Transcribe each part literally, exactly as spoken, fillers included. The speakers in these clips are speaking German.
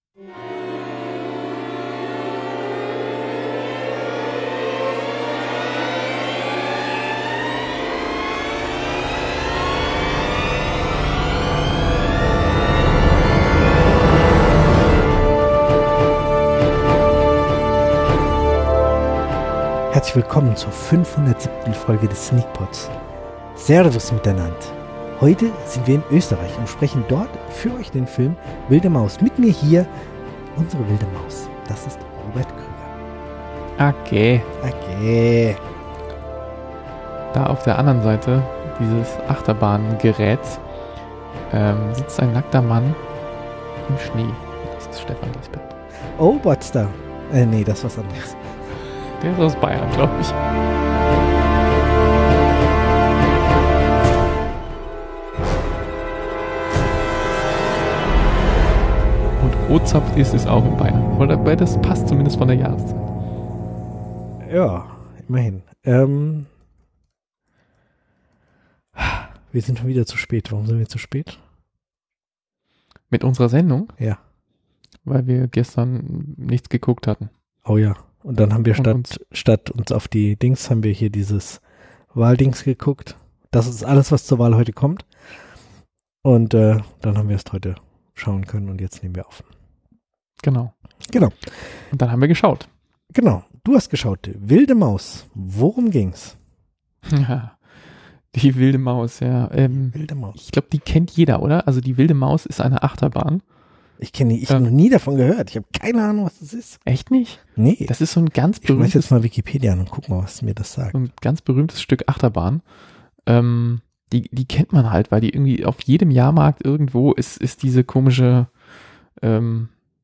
Herzlich willkommen zur fünfhundertsiebten Folge des Sneakpods. Servus miteinander. Heute sind wir in Österreich und sprechen dort für euch den Film Wilde Maus. Mit mir hier unsere wilde Maus. Das ist Robert Krüger. Okay. Okay. Da auf der anderen Seite dieses Achterbahngeräts ähm, sitzt ein nackter Mann im Schnee. Das ist Stefan Lisbeth. Oh, Botstar. Äh, nee, das ist was anderes. Der ist aus Bayern, glaube ich. Und Rotzapft ist es auch in Bayern. Wobei das passt zumindest von der Jahreszeit. Ja, immerhin. Ähm, wir sind schon wieder zu spät. Warum sind wir zu spät? Mit unserer Sendung? Ja. Weil wir gestern nichts geguckt hatten. Oh ja. Und dann haben wir statt uns, statt uns auf die Dings, haben wir hier dieses Wahldings geguckt. Das ist alles, was zur Wahl heute kommt. Und äh, dann haben wir es heute schauen können und jetzt nehmen wir auf. Genau. Genau. Und dann haben wir geschaut. Genau. Du hast geschaut. Wilde Maus. Worum ging's? Ja, die Wilde Maus, ja. Ähm, Wilde Maus. Ich glaube, die kennt jeder, oder? Also die Wilde Maus ist eine Achterbahn. Ich kenne die, ich ähm, habe noch nie davon gehört. Ich habe keine Ahnung, was das ist. Echt nicht? Nee. Das ist so ein ganz ich schmeiß berühmtes, jetzt mal Wikipedia an und guck mal, was mir das sagt. ein ganz berühmtes Stück Achterbahn. Ähm, die, die kennt man halt, weil die irgendwie auf jedem Jahrmarkt irgendwo ist, ist diese komische, ähm,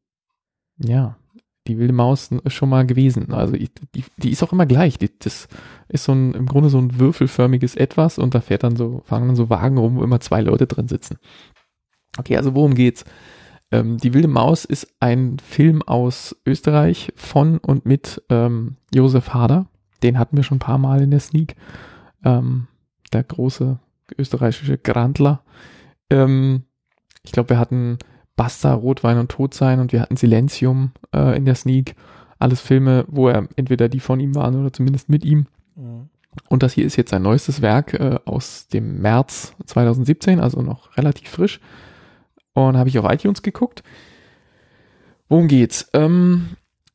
ja, die Wilde Maus schon mal gewesen. Also die, die, die ist auch immer gleich. Die, das ist so ein, im Grunde so ein würfelförmiges Etwas und da fährt dann so, fahren dann so Wagen rum, wo immer zwei Leute drin sitzen. Okay, also worum geht's? Ähm, die Wilde Maus ist ein Film aus Österreich von und mit ähm, Josef Hader. Den hatten wir schon ein paar Mal in der Sneak. Ähm, der große österreichische Grandler. Ähm, ich glaube, wir hatten Basta, Rotwein und Todsein und wir hatten Silentium äh, in der Sneak. Alles Filme, wo er entweder die von ihm waren oder zumindest mit ihm. Mhm. Und das hier ist jetzt sein neuestes Werk äh, aus dem März zwanzig siebzehn, also noch relativ frisch. Und habe ich auf iTunes geguckt. Worum geht's? Ähm,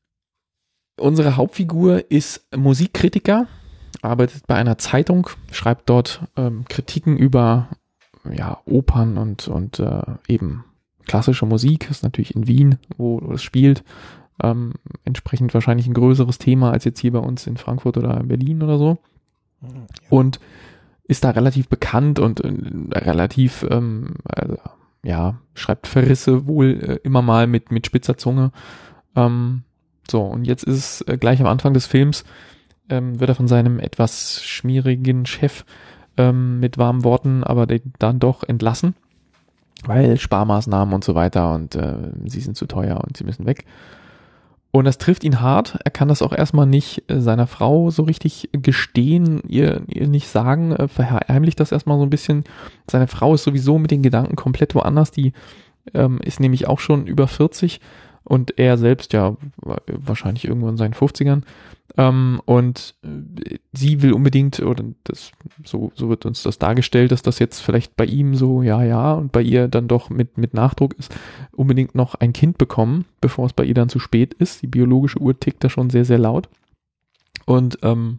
unsere Hauptfigur ist Musikkritiker, arbeitet bei einer Zeitung, schreibt dort ähm, Kritiken über ja, Opern und, und äh, eben klassische Musik. Ist natürlich in Wien, wo es spielt. Ähm, entsprechend wahrscheinlich ein größeres Thema als jetzt hier bei uns in Frankfurt oder in Berlin oder so. Ja. Und ist da relativ bekannt und äh, relativ ähm, also, ja, schreibt Verrisse wohl äh, immer mal mit, mit spitzer Zunge. Ähm, so, und jetzt ist es äh, gleich am Anfang des Films, ähm, wird er von seinem etwas schmierigen Chef ähm, mit warmen Worten, aber den, dann doch entlassen, weil Sparmaßnahmen und so weiter und äh, sie sind zu teuer und sie müssen weg. Und das trifft ihn hart. Er kann das auch erstmal nicht äh, seiner Frau so richtig gestehen, ihr, ihr nicht sagen, äh, verheimlicht das erstmal so ein bisschen. Seine Frau ist sowieso mit den Gedanken komplett woanders. Die ähm, ist nämlich auch schon über vierzig und er selbst ja wahrscheinlich irgendwo in seinen fünfzigern. Ähm, und äh, sie will unbedingt, oder das, so, so wird uns das dargestellt, dass das jetzt vielleicht bei ihm so, ja, ja, und bei ihr dann doch mit, mit Nachdruck ist, unbedingt noch ein Kind bekommen, bevor es bei ihr dann zu spät ist. Die biologische Uhr tickt da schon sehr, sehr laut. Und ähm,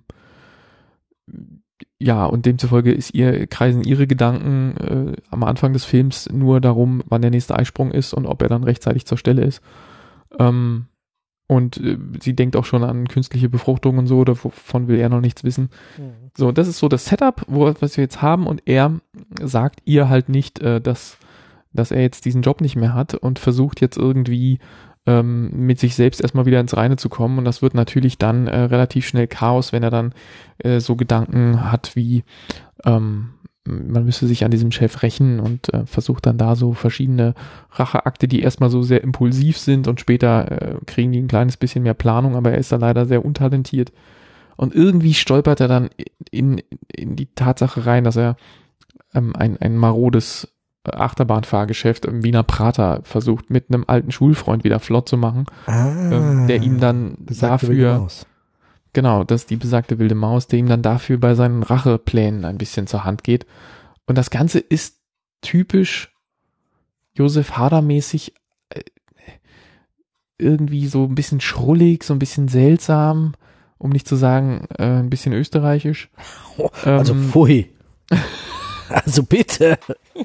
ja, und demzufolge ist ihr, kreisen ihre Gedanken äh, am Anfang des Films nur darum, wann der nächste Eisprung ist und ob er dann rechtzeitig zur Stelle ist. Ähm, Und äh, sie denkt auch schon an künstliche Befruchtung und so, davon will er noch nichts wissen. Mhm. So, das ist so das Setup, wo, was wir jetzt haben, und er sagt ihr halt nicht, äh, dass, dass er jetzt diesen Job nicht mehr hat und versucht jetzt irgendwie ähm, mit sich selbst erstmal wieder ins Reine zu kommen, und das wird natürlich dann äh, relativ schnell Chaos, wenn er dann äh, so Gedanken hat wie ähm, man müsste sich an diesem Chef rächen und äh, versucht dann da so verschiedene Racheakte, die erstmal so sehr impulsiv sind, und später äh, kriegen die ein kleines bisschen mehr Planung, aber er ist da leider sehr untalentiert. Und irgendwie stolpert er dann in, in die Tatsache rein, dass er ähm, ein, ein marodes Achterbahnfahrgeschäft im Wiener Prater versucht, mit einem alten Schulfreund wieder flott zu machen, Ah, ähm, der ihm dann besagte wilde dafür, Maus. genau, das ist die besagte wilde Maus, der ihm dann dafür bei seinen Racheplänen ein bisschen zur Hand geht. Und das Ganze ist typisch Josef Hader-mäßig, äh, irgendwie so ein bisschen schrullig, so ein bisschen seltsam, um nicht zu sagen, äh, ein bisschen österreichisch. Oh, also Ähm, pfui. Also bitte.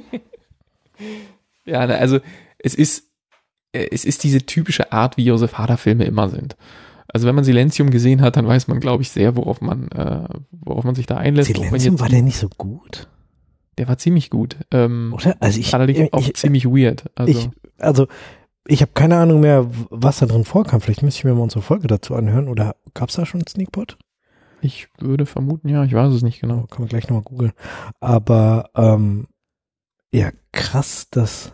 Ja, also es ist, äh, es ist diese typische Art, wie Josef Hader-Filme immer sind. Also wenn man Silenzium gesehen hat, dann weiß man, glaube ich, sehr, worauf man, äh, worauf man sich da einlässt. Ob man Silenzium, jetzt, war der nicht so gut? der war ziemlich gut. Ähm, Oder? Also ich, allerdings ich, auch ich, ziemlich weird. Also ich, also ich habe keine Ahnung mehr, was da drin vorkam. Vielleicht müsste ich mir mal unsere Folge dazu anhören. Oder gab es da schon einen Sneakpot? ich würde vermuten, ja, ich weiß es nicht Oh, genau. kann man gleich nochmal googeln. Aber ähm, ja, krass, dass,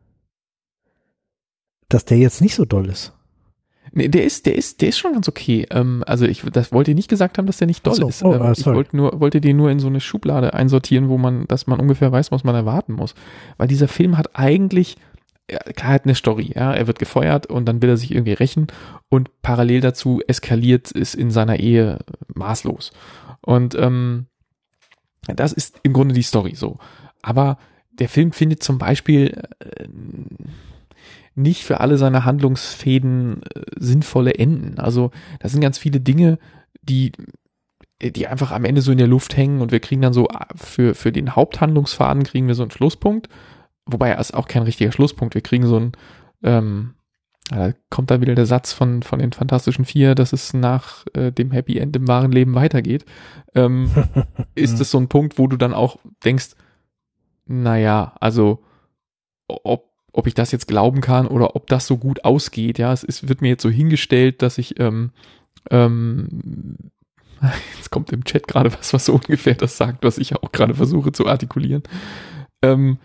dass der jetzt nicht so doll ist. Nee, der ist, der ist, der ist schon ganz okay. Ähm, also ich, das wollte ich nicht gesagt haben, dass der nicht doll Ach so. ist. Oh, ähm, ah, ich sorry. wollte nur, wollte den nur in so eine Schublade einsortieren, wo man, dass man ungefähr weiß, was man erwarten muss. Weil dieser Film hat eigentlich, ja, klar, hat eine Story, ja. Er wird gefeuert und dann will er sich irgendwie rächen und parallel dazu eskaliert es in seiner Ehe maßlos. Und ähm, das ist im Grunde die Story so. Aber der Film findet zum Beispiel äh, nicht für alle seine Handlungsfäden äh, sinnvolle Enden. Also da sind ganz viele Dinge, die die einfach am Ende so in der Luft hängen und wir kriegen dann so für für den Haupthandlungsfaden kriegen wir so einen Schlusspunkt, wobei er ist auch kein richtiger Schlusspunkt. Wir kriegen so einen, ähm, da kommt dann wieder der Satz von von den Fantastischen Vier, dass es nach äh, dem Happy End im wahren Leben weitergeht. Ähm, ist es so ein Punkt, wo du dann auch denkst, naja, also ob ob ich das jetzt glauben kann oder ob das so gut ausgeht, ja, es ist, wird mir jetzt so hingestellt, dass ich, ähm, ähm, jetzt kommt im Chat gerade was, was so ungefähr das sagt, was ich auch gerade versuche zu artikulieren. Ähm,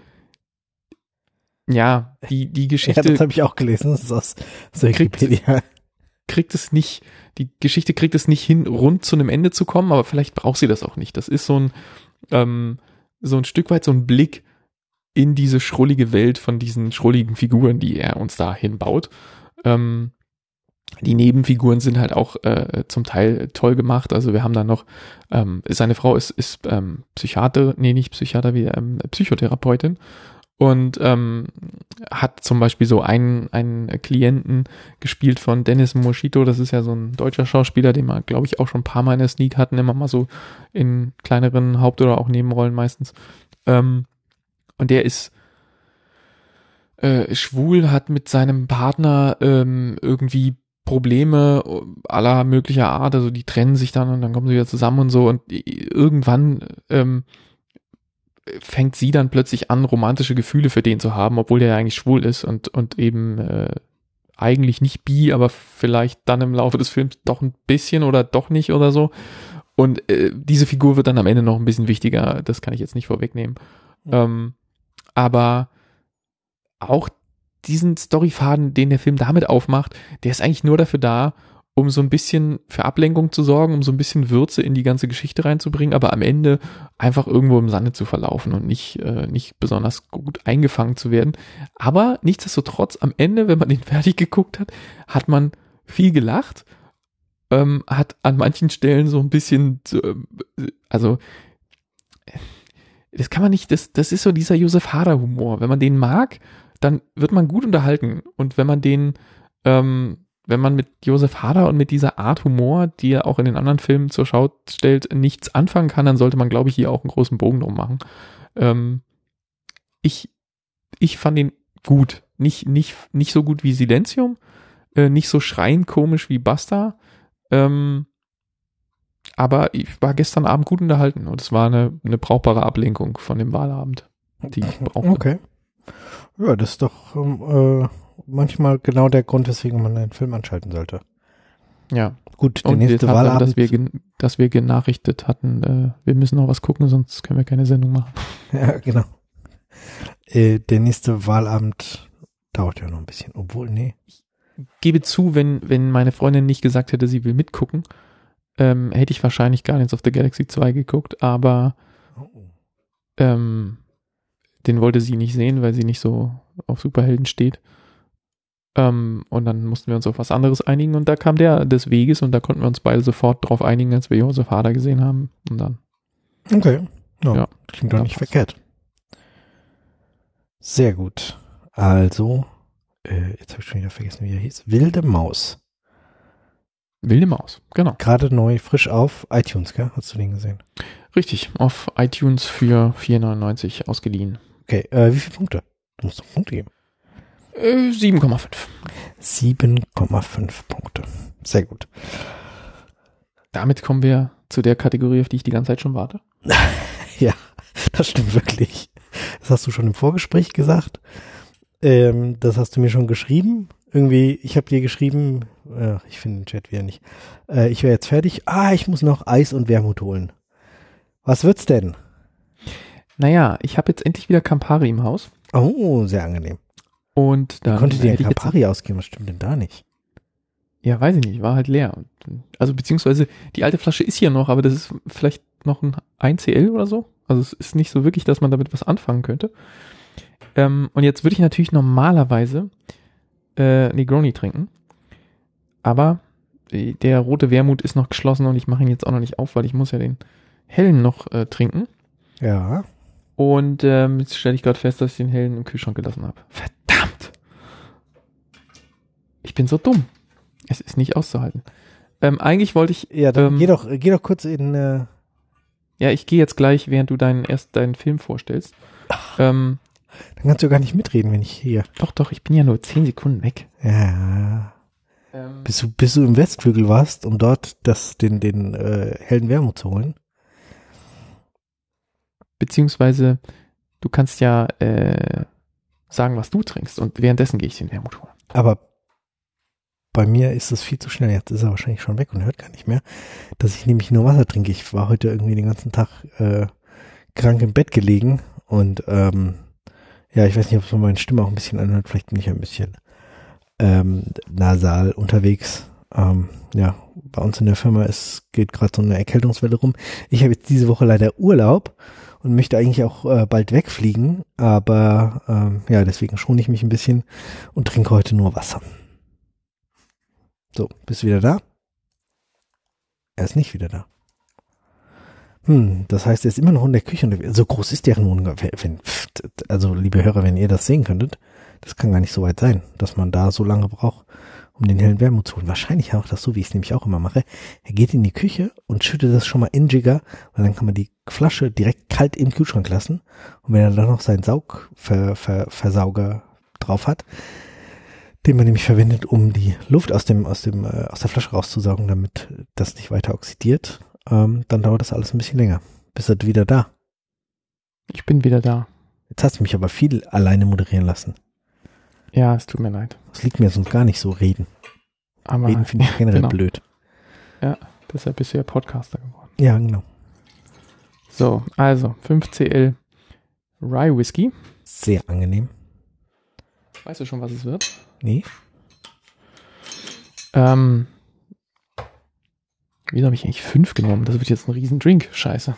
ja, die, die Geschichte. Ja, das habe ich auch gelesen, das ist aus, aus der kriegt, Wikipedia. kriegt es nicht, die Geschichte kriegt es nicht hin, rund zu einem Ende zu kommen, aber vielleicht braucht sie das auch nicht. Das ist so ein, ähm, so ein Stück weit so ein Blick in diese schrullige Welt von diesen schrulligen Figuren, die er uns da hinbaut. Ähm, die Nebenfiguren sind halt auch äh, zum Teil toll gemacht. Also wir haben da noch, ähm, seine Frau ist, ist ähm, Psychiater, nee, nicht Psychiater, wie ähm, Psychotherapeutin und ähm, hat zum Beispiel so einen, einen Klienten gespielt von Dennis Moschito. Das ist ja so ein deutscher Schauspieler, den wir, glaube ich, auch schon ein paar Mal in der Sneak hatten, immer mal so in kleineren Haupt- oder auch Nebenrollen meistens. Ähm, Und der ist äh, schwul, hat mit seinem Partner ähm, irgendwie Probleme aller möglicher Art. Also die trennen sich dann und dann kommen sie wieder zusammen und so. Und irgendwann ähm, fängt sie dann plötzlich an, romantische Gefühle für den zu haben, obwohl der ja eigentlich schwul ist und, und eben äh, eigentlich nicht bi, aber vielleicht dann im Laufe des Films doch ein bisschen oder doch nicht oder so. Und äh, diese Figur wird dann am Ende noch ein bisschen wichtiger. Das kann ich jetzt nicht vorwegnehmen. Mhm. Ähm, Aber auch diesen Storyfaden, den der Film damit aufmacht, der ist eigentlich nur dafür da, um so ein bisschen für Ablenkung zu sorgen, um so ein bisschen Würze in die ganze Geschichte reinzubringen, aber am Ende einfach irgendwo im Sande zu verlaufen und nicht, äh, nicht besonders gut eingefangen zu werden. Aber nichtsdestotrotz, am Ende, wenn man den fertig geguckt hat, hat man viel gelacht, ähm, hat an manchen Stellen so ein bisschen, äh, also das kann man nicht, das, das ist so dieser Josef Hader-Humor. Wenn man den mag, dann wird man gut unterhalten. Und wenn man den, ähm, wenn man mit Josef Hader und mit dieser Art Humor, die er auch in den anderen Filmen zur Schau stellt, nichts anfangen kann, dann sollte man, glaube ich, hier auch einen großen Bogen drum machen. Ähm, ich, ich fand ihn gut. Nicht, nicht, nicht so gut wie Silenzium, äh, nicht so schreiend komisch wie Basta, ähm, aber ich war gestern Abend gut unterhalten und es war eine, eine brauchbare Ablenkung von dem Wahlabend, die ich brauchte. Okay. Ja, das ist doch ähm, äh, manchmal genau der Grund, weswegen man einen Film anschalten sollte. Ja. Gut, der und nächste Tatsache, Wahlabend. dass wir, gen- dass wir genachrichtet hatten, äh, wir müssen noch was gucken, sonst können wir keine Sendung machen. Ja, genau. Äh, der nächste Wahlabend dauert ja noch ein bisschen, obwohl, nee. Ich gebe zu, wenn, wenn meine Freundin nicht gesagt hätte, sie will mitgucken, ähm, hätte ich wahrscheinlich Guardians of the Galaxy zwei geguckt, aber ähm, Den wollte sie nicht sehen, weil sie nicht so auf Superhelden steht. Ähm, und dann mussten wir uns auf was anderes einigen und da kam der des Weges und da konnten wir uns beide sofort drauf einigen, als wir Josef Hader gesehen haben. Und dann. Okay. Ja, Ja, klingt doch dann nicht passt. verkehrt. Sehr gut. Also, äh, jetzt habe ich schon wieder vergessen, wie er hieß. Wilde Maus. Wilde Maus, genau. Gerade neu, frisch auf iTunes, gell? Hast du den gesehen? Richtig, auf iTunes für vier neunundneunzig ausgeliehen. Okay, äh, wie viele Punkte? Du musst doch Punkte geben. Äh, sieben Komma fünf. sieben Komma fünf Punkte. Sehr gut. Damit kommen wir zu der Kategorie, auf die ich die ganze Zeit schon warte. Ja, das stimmt wirklich. Das hast du schon im Vorgespräch gesagt. Ähm, das hast du mir schon geschrieben. Irgendwie, ich habe dir geschrieben, äh, ich finde den Chat wieder nicht. Äh, ich wäre jetzt fertig. Ah, ich muss noch Eis und Wermut holen. Was wird's denn? Naja, ich habe jetzt endlich wieder Campari im Haus. Oh, sehr angenehm. Und dann Konnte dir hätte ein ich jetzt- Campari ausgeben? Was stimmt denn da nicht? Ja, weiß ich nicht, war halt leer. Und, also beziehungsweise die alte Flasche ist hier noch, aber das ist vielleicht noch ein eins C L oder so. Also es ist nicht so wirklich, dass man damit was anfangen könnte. Ähm, und jetzt würde ich natürlich normalerweise äh, Negroni trinken. Aber äh, der rote Wermut ist noch geschlossen und ich mache ihn jetzt auch noch nicht auf, weil ich muss ja den hellen noch äh, trinken. Ja. Und ähm, jetzt stelle ich gerade fest, dass ich den hellen im Kühlschrank gelassen habe. Verdammt! Ich bin so dumm. Es ist nicht auszuhalten. Ähm, eigentlich wollte ich, Ja, dann ähm, geh doch, geh doch kurz in, äh, ja, ich gehe jetzt gleich, während du deinen erst deinen Film vorstellst. Ähm, dann kannst du gar nicht mitreden, wenn ich hier. doch, doch, ich bin ja nur zehn Sekunden weg. Ja. Ähm, Bis du, bis du im Westflügel warst, um dort das, den, den, äh, hellen Wermut zu holen. beziehungsweise, du kannst ja äh, sagen, was du trinkst und währenddessen gehe ich den Wermut holen. Aber bei mir ist es viel zu schnell. Jetzt ist er wahrscheinlich schon weg und hört gar nicht mehr, dass ich nämlich nur Wasser trinke. Ich war heute irgendwie den ganzen Tag äh, krank im Bett gelegen und ähm, ja, ich weiß nicht, ob es von meiner Stimme auch ein bisschen anhört. Vielleicht bin ich ein bisschen ähm, nasal unterwegs. Ähm, ja, bei uns in der Firma ist, geht gerade so eine Erkältungswelle rum. Ich habe jetzt diese Woche leider Urlaub und möchte eigentlich auch äh, bald wegfliegen, aber ähm, ja, deswegen schone ich mich ein bisschen und trinke heute nur Wasser. So, bist du wieder da? Er ist nicht wieder da. Hm, das heißt, er ist immer noch in der Küche. Und so groß ist deren Wohnung. Wenn, also, liebe Hörer, wenn ihr das sehen könntet, das kann gar nicht so weit sein, dass man da so lange braucht, um den hellen Wermut zu holen. Wahrscheinlich auch das so, wie ich es nämlich auch immer mache. Er geht in die Küche und schüttet das schon mal in Jigger, weil dann kann man die Flasche direkt kalt im Kühlschrank lassen. Und wenn er dann noch seinen Saugversauger drauf hat, den man nämlich verwendet, um die Luft aus dem aus dem äh, aus der Flasche rauszusaugen, damit das nicht weiter oxidiert, ähm, dann dauert das alles ein bisschen länger. Bist du wieder da? Ich bin wieder da. Jetzt hast du mich aber viel alleine moderieren lassen. Ja, es tut mir leid. Das liegt mir sonst gar nicht so, reden. Aber Reden finde ich generell genau. blöd. Ja, deshalb bist du ja Podcaster geworden. Ja, genau. So, also fünf C L Rye Whisky. Sehr angenehm. Weißt du schon, was es wird? Nee? Ähm, wieso habe ich eigentlich fünf genommen? Das wird jetzt ein riesen Drink. Scheiße.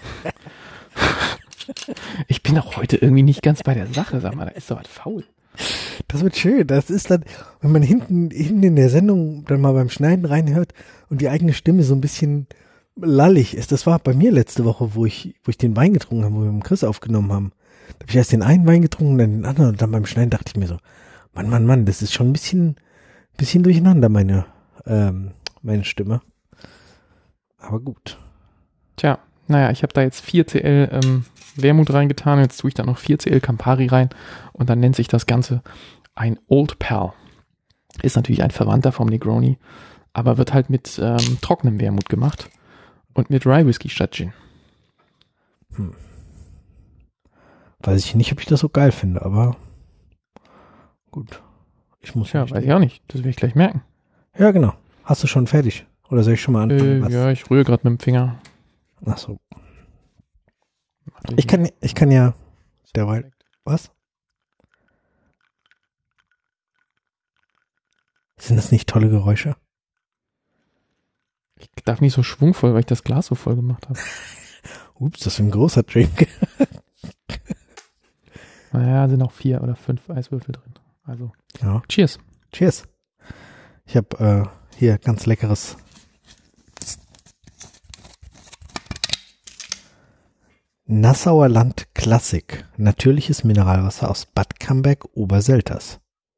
Ich bin auch heute irgendwie nicht ganz bei der Sache. Sag mal, da ist doch was faul. Das wird schön. Das ist dann, wenn man hinten, hinten in der Sendung dann mal beim Schneiden reinhört und die eigene Stimme so ein bisschen lallig ist. Das war bei mir letzte Woche, wo ich, wo ich den Wein getrunken habe, wo wir mit Chris aufgenommen haben. Da habe ich erst den einen Wein getrunken, dann den anderen und dann beim Schneiden dachte ich mir so, Mann, Mann, Mann, das ist schon ein bisschen, bisschen durcheinander, meine, ähm, meine Stimme. Aber gut. Tja, naja, ich habe da jetzt vier C L ähm, Wermut reingetan. Jetzt tue ich da noch vier C L Campari rein und dann nennt sich das Ganze ein Old Pal. Ist natürlich ein Verwandter vom Negroni, aber wird halt mit ähm, trockenem Wermut gemacht und mit Rye Whisky statt Gin. Hm. Weiß ich nicht, ob ich das so geil finde, aber gut. Ich muss Ja, nicht- weiß ich auch nicht. Das will ich gleich merken. Ja, genau. Hast du schon fertig? Oder soll ich schon mal anfangen? Äh, was? ja, ich rühre gerade mit dem Finger. Ach so. Ich kann, ich kann ja derweil, was? Sind das nicht tolle Geräusche? Ich darf nicht so schwungvoll, weil ich das Glas so voll gemacht habe. Ups, das ist ein großer Drink. Naja, sind auch vier oder fünf Eiswürfel drin. Also, Ja. cheers. Cheers. Ich habe äh, hier ganz leckeres Nassauer Land Klassik. Natürliches Mineralwasser aus Bad Camberg, Oberselters.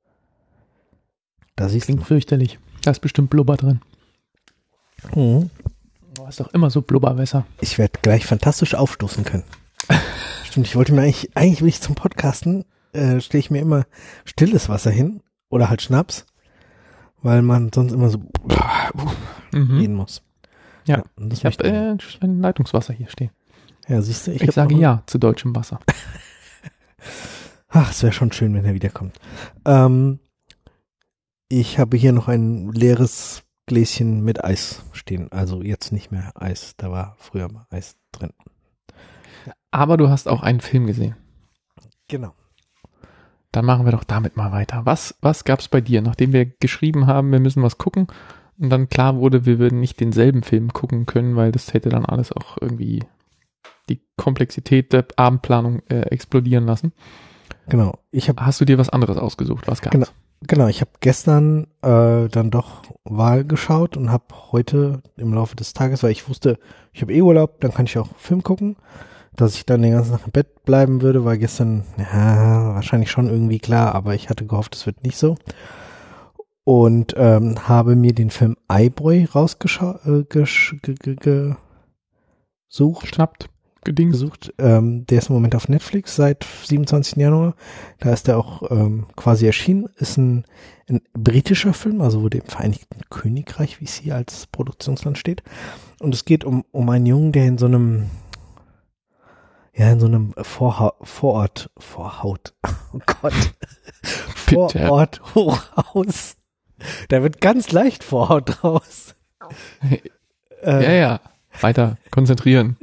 Da siehst Klingt du. fürchterlich. Da ist bestimmt Blubber drin. Mhm. Du hast doch immer so Blubberwässer. Ich werde gleich fantastisch aufstoßen können. Stimmt, ich wollte mir eigentlich, eigentlich will ich zum Podcasten, äh, stelle ich mir immer stilles Wasser hin oder halt Schnaps, weil man sonst immer so Mhm. gehen muss. Ja, und das ich habe möchte äh, ein Leitungswasser hier stehen. Ja, siehst du, ich, Ich, hab sage auch- ja zu deutschem Wasser. Ach, es wäre schon schön, wenn er wiederkommt. Ähm, ich habe hier noch ein leeres Gläschen mit Eis stehen. Also jetzt nicht mehr Eis, da war früher mal Eis drin. Aber du hast auch einen Film gesehen. Genau. Dann machen wir doch damit mal weiter. Was, was gab es bei dir, nachdem wir geschrieben haben, wir müssen was gucken und dann klar wurde, wir würden nicht denselben Film gucken können, weil das hätte dann alles auch irgendwie die Komplexität der Abendplanung äh, explodieren lassen. Genau. Ich habe Hast du dir was anderes ausgesucht? Was gab's? Genau. Genau, ich habe gestern äh, dann doch Wahl geschaut und habe heute im Laufe des Tages, weil ich wusste, ich habe eh Urlaub, dann kann ich auch Film gucken, dass ich dann den ganzen Tag im Bett bleiben würde, war gestern ja, wahrscheinlich schon irgendwie klar, aber ich hatte gehofft, es wird nicht so. Und ähm, habe mir den Film Eyeboy rausgesucht, äh, gesch- ge- ge- ge- gesucht. Geschnappt, gedingst. gesucht. Ähm, der ist im Moment auf Netflix seit siebenundzwanzigsten Januar. Da ist er auch ähm, quasi erschienen. Ist ein, ein britischer Film, also wo dem Vereinigten Königreich, wie es hier als Produktionsland steht. Und es geht um, um einen Jungen, der in so einem ja, in so einem Vorha- Vorort, Vorhaut, oh Gott, Bitte. Vorort Hochhaus. Da wird ganz leicht Vorhaut draus. Ja, Äh, ja. Weiter konzentrieren.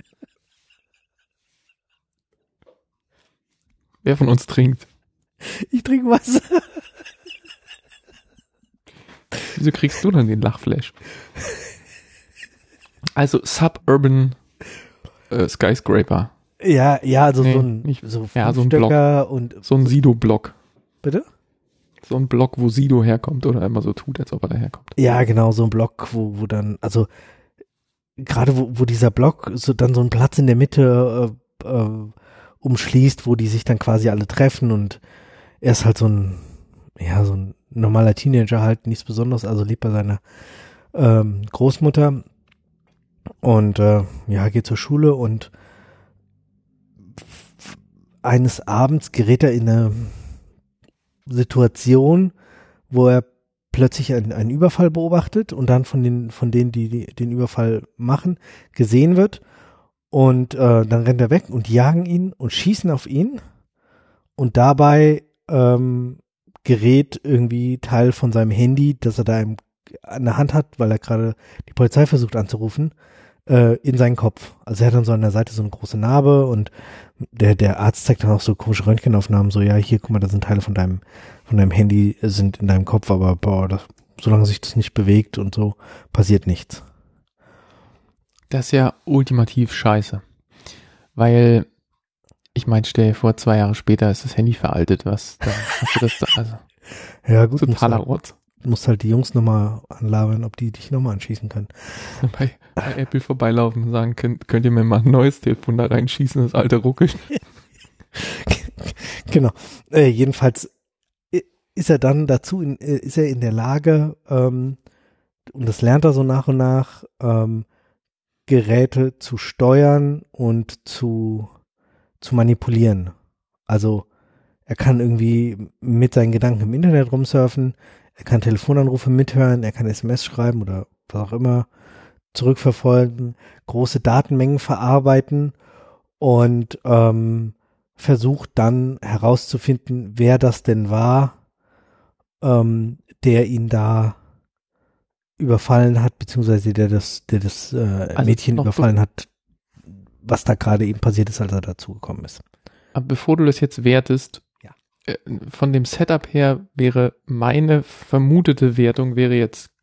Wer von uns trinkt? Ich trinke Wasser. Wieso kriegst du dann den Lachflash? Also Suburban äh, Skyscraper. Ja, ja, also Nee, so ein, nicht- so ja, so ein Fünfstöcker und, So ein Sido-Block. bitte? So ein Block, wo Sido herkommt oder immer so tut, als ob er daherkommt. Ja, genau, so ein Block, wo, wo dann, also, gerade wo, wo dieser Block so dann so einen Platz in der Mitte äh, äh, umschließt, wo die sich dann quasi alle treffen und er ist halt so ein, ja, so ein normaler Teenager halt, nichts Besonderes, also lebt bei seiner ähm, Großmutter und äh, ja, geht zur Schule und f- eines Abends gerät er in eine Situation, wo er plötzlich einen, einen Überfall beobachtet und dann von den, von denen, die, die den Überfall machen, gesehen wird. Und äh, dann rennt er weg und jagen ihn und schießen auf ihn. Und dabei ähm, gerät irgendwie Teil von seinem Handy, das er da im, an der Hand hat, weil er gerade die Polizei versucht anzurufen, äh, in seinen Kopf. Also er hat dann so an der Seite so eine große Narbe und der, der Arzt zeigt dann auch so komische Röntgenaufnahmen, so ja, hier, guck mal, da sind Teile von deinem, von deinem Handy sind in deinem Kopf, aber boah, das, solange sich das nicht bewegt und so, passiert nichts. Das ist ja ultimativ scheiße. Weil, ich meine, stell dir vor, zwei Jahre später ist das Handy veraltet, was, da hast du das da, also, Ja gut, musst totaler halt, Rotz. musst halt die Jungs nochmal anlabern, ob die dich nochmal anschießen können. Bei, bei Apple vorbeilaufen und sagen, könnt, könnt ihr mir mal ein neues Telefon da reinschießen, das alte ruckelt. Genau. Äh, jedenfalls i- ist er dann dazu, in, äh, ist er in der Lage, ähm, und das lernt er so nach und nach, ähm, Geräte zu steuern und zu, zu manipulieren. Also er kann irgendwie mit seinen Gedanken im Internet rumsurfen, er kann Telefonanrufe mithören, er kann S M S schreiben oder was auch immer, zurückverfolgen, große Datenmengen verarbeiten und ähm, versucht dann herauszufinden, wer das denn war, ähm, der ihn da überfallen hat, beziehungsweise der das, der das äh, Also Mädchen noch überfallen hat, was da gerade eben passiert ist, als er dazugekommen ist. Aber bevor du das jetzt wertest, Ja. äh, von dem Setup her wäre meine vermutete Wertung wäre jetzt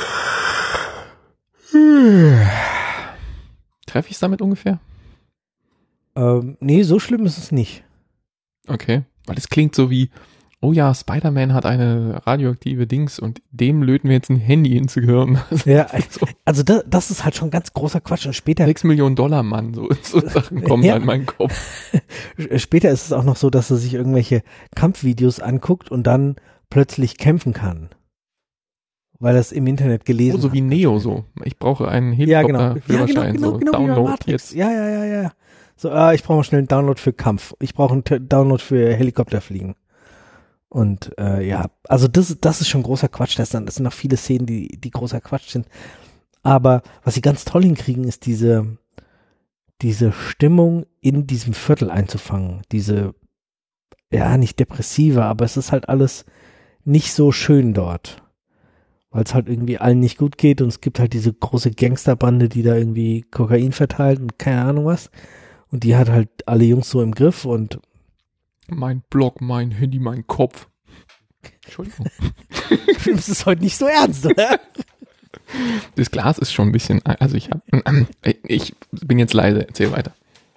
treffe ich es damit ungefähr? Ähm, nee, so schlimm ist es nicht. Okay. Weil es klingt so wie, oh ja, Spider-Man hat eine radioaktive Dings und dem löten wir jetzt ein Handy ins Gehirn. Ja, so. Also das, das ist halt schon ganz großer Quatsch. Und später sechs Millionen Dollar, Mann, so, so Sachen kommen ja. in meinen Kopf. Später ist es auch noch so, dass er sich irgendwelche Kampfvideos anguckt und dann plötzlich kämpfen kann. Weil er es im Internet gelesen hat. Oh, so wie Neo so. Ich brauche einen Ja, genau. Helikopter-Führerschein. Ja, genau, genau, so genau, wie bei Download Matrix. jetzt. Ja, ja, ja, ja. So, ah, ich brauche mal schnell einen Download für Kampf. Ich brauche einen T- Download für Helikopterfliegen. Und äh, ja, also das, das ist schon großer Quatsch. Das sind, das sind noch viele Szenen, die, die großer Quatsch sind. Aber was sie ganz toll hinkriegen, ist diese, diese Stimmung in diesem Viertel einzufangen. Diese, ja, nicht depressive, aber es ist halt alles nicht so schön dort. Weil es halt irgendwie allen nicht gut geht und es gibt halt diese große Gangsterbande, die da irgendwie Kokain verteilt und keine Ahnung was. Und die hat halt alle Jungs so im Griff und mein Blog, mein Handy, mein Kopf. Entschuldigung. das ist heute nicht so ernst, oder? Das Glas ist schon ein bisschen, also ich hab, ich bin jetzt leise, erzähl weiter.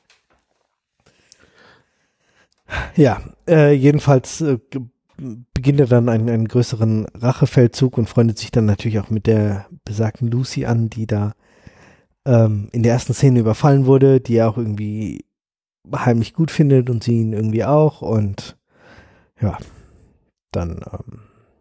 Ja, äh, jedenfalls äh, beginnt er dann einen, einen größeren Rachefeldzug und freundet sich dann natürlich auch mit der besagten Lucy an, die da ähm, in der ersten Szene überfallen wurde, die er auch irgendwie heimlich gut findet und sie ihn irgendwie auch und ja, dann ähm,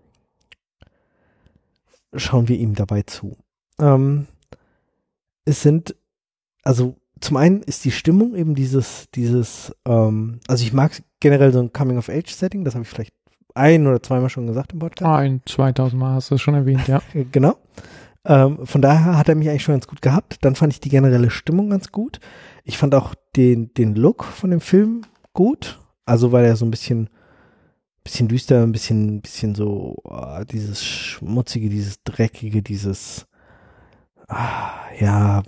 schauen wir ihm dabei zu. Ähm, es sind, also zum einen ist die Stimmung eben dieses, dieses, ähm, also ich mag generell so ein Coming-of-Age-Setting, das habe ich vielleicht ein oder zweimal schon gesagt im Podcast. Ein, zweitausend Mal hast du es schon erwähnt, ja. Genau. Ähm, von daher hat er mich eigentlich schon ganz gut gehabt. Dann fand ich die generelle Stimmung ganz gut. Ich fand auch den, den Look von dem Film gut. Also weil er so ein bisschen, bisschen düster, ein bisschen, bisschen so, oh, dieses Schmutzige, dieses Dreckige, dieses, ah, ja,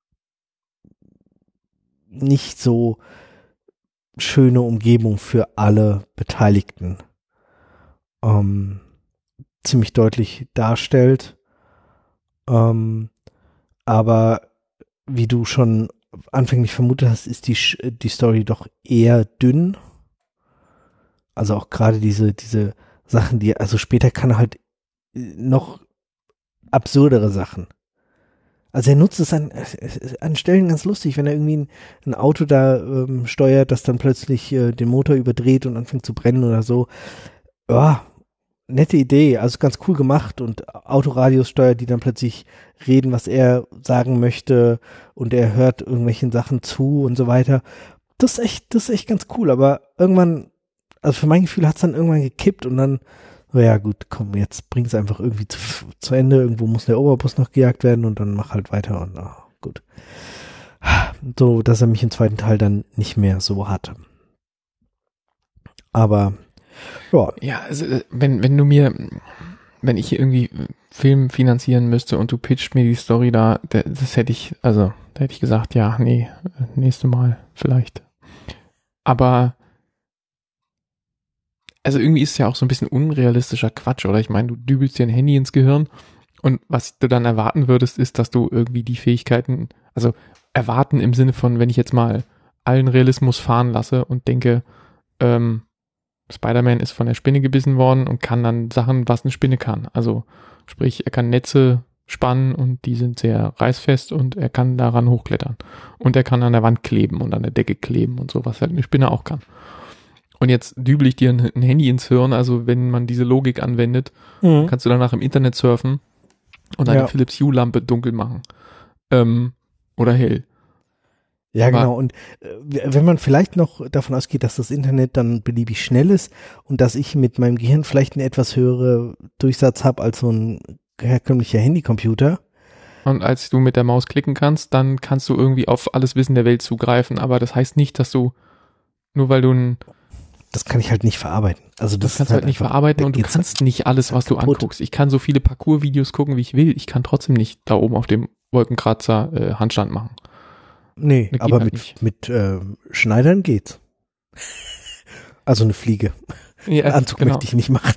nicht so schöne Umgebung für alle Beteiligten ähm, ziemlich deutlich darstellt. Ähm, aber wie du schon anfänglich vermutet hast, ist die, die Story doch eher dünn. Also auch gerade diese, diese Sachen, die, also später kann er halt noch absurdere Sachen. Also er nutzt es an, an Stellen ganz lustig, wenn er irgendwie ein, ein Auto da ähm, steuert, das dann plötzlich äh, den Motor überdreht und anfängt zu brennen oder so. Ja, nette Idee, also ganz cool gemacht und Autoradios steuert, die dann plötzlich reden, was er sagen möchte und er hört irgendwelchen Sachen zu und so weiter. Das ist echt, das ist echt ganz cool, aber irgendwann, also für mein Gefühl hat es dann irgendwann gekippt und dann, ja gut, komm, jetzt bring es einfach irgendwie zu, zu Ende, irgendwo muss der Oberbus noch gejagt werden und dann mach halt weiter und oh, gut. So, dass er mich im zweiten Teil dann nicht mehr so hatte. Aber ja. Ja, also wenn, wenn du mir, wenn ich hier irgendwie Film finanzieren müsste und du pitcht mir die Story da, das hätte ich, also da hätte ich gesagt, ja, nee, nächste Mal vielleicht. Aber also irgendwie ist es ja auch so ein bisschen unrealistischer Quatsch, oder? Ich meine, du dübelst dir ein Handy ins Gehirn und was du dann erwarten würdest, ist, dass du irgendwie die Fähigkeiten, also erwarten im Sinne von, wenn ich jetzt mal allen Realismus fahren lasse und denke, ähm, Spider-Man ist von der Spinne gebissen worden und kann dann Sachen, was eine Spinne kann. Also sprich, er kann Netze spannen und die sind sehr reißfest und er kann daran hochklettern. Und er kann an der Wand kleben und an der Decke kleben und so, was halt eine Spinne auch kann. Und jetzt dübel ich dir ein, ein Handy ins Hirn, also wenn man diese Logik anwendet, mhm. kannst du danach im Internet surfen und eine ja. Philips Hue-Lampe dunkel machen. Ähm, oder hell. Ja, Aber genau. Und äh, wenn man vielleicht noch davon ausgeht, dass das Internet dann beliebig schnell ist und dass ich mit meinem Gehirn vielleicht einen etwas höheren Durchsatz habe als so ein herkömmlicher Handycomputer. Und als du mit der Maus klicken kannst, dann kannst du irgendwie auf alles Wissen der Welt zugreifen. Aber das heißt nicht, dass du, nur weil du ein Das kann ich halt nicht verarbeiten. Also das, das kannst du halt nicht verarbeiten und du kannst nicht alles, was du anguckst. Ich kann so viele Parcours-Videos gucken, wie ich will. Ich kann trotzdem nicht da oben auf dem Wolkenkratzer äh, Handstand machen. Nee, aber halt mit, mit äh, Schneidern geht's. Also eine Fliege. Ja, Einen Anzug genau. möchte ich nicht machen.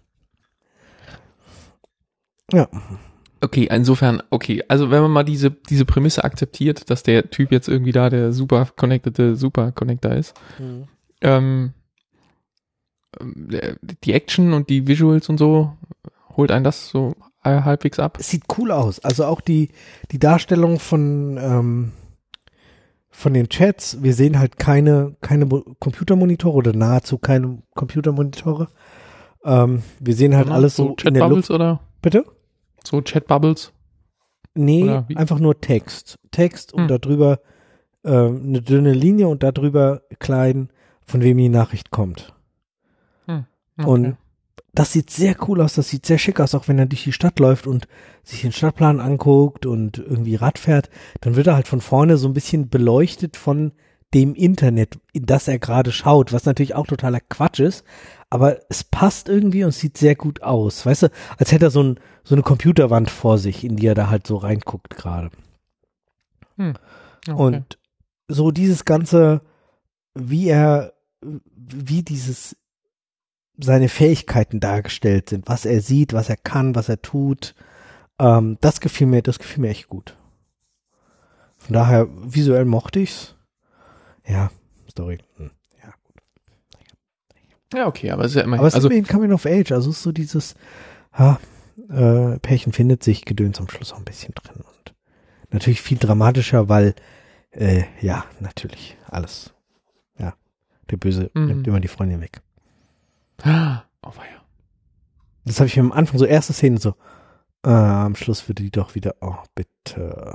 Ja. Okay, insofern, okay, also wenn man mal diese diese Prämisse akzeptiert, dass der Typ jetzt irgendwie da der super connectede Super Connector ist, mhm. ähm, die Action und die Visuals und so, holt einen das so halbwegs ab? Es sieht cool aus. Also auch die, die Darstellung von, ähm, von den Chats. Wir sehen halt keine, keine Computermonitore oder nahezu keine Computermonitore. Ähm, wir sehen halt ja, alles so, so Chat in der Bubbles Luft. Oder? Bitte? So Chat-Bubbles? Nee, einfach nur Text. Text und hm. darüber ähm, eine dünne Linie und darüber klein, von wem die Nachricht kommt. Hm. Okay. Und das sieht sehr cool aus, das sieht sehr schick aus, auch wenn er durch die Stadt läuft und sich den Stadtplan anguckt und irgendwie Rad fährt, dann wird er halt von vorne so ein bisschen beleuchtet von dem Internet, in das er gerade schaut, was natürlich auch totaler Quatsch ist, aber es passt irgendwie und sieht sehr gut aus, weißt du, als hätte er so, ein, so eine Computerwand vor sich, in die er da halt so reinguckt gerade. Hm. Okay. Und so dieses ganze, wie er, wie dieses seine Fähigkeiten dargestellt sind, was er sieht, was er kann, was er tut, ähm, das gefiel mir, das gefiel mir echt gut. Von daher, visuell mochte ich's. Ja, Story. Hm. Ja, gut. Ja, okay, aber es ist ja immerhin. Aber es also, ist immerhin Coming of Age, also es ist so dieses, ha, äh, Pärchen findet sich, Gedöns am Schluss auch ein bisschen drin und natürlich viel dramatischer, weil, äh, ja, natürlich, alles, ja, der Böse mhm. nimmt immer die Freundin weg. Oh weia. Das habe ich mir am Anfang so erste Szene so, äh, am Schluss würde die doch wieder, oh bitte.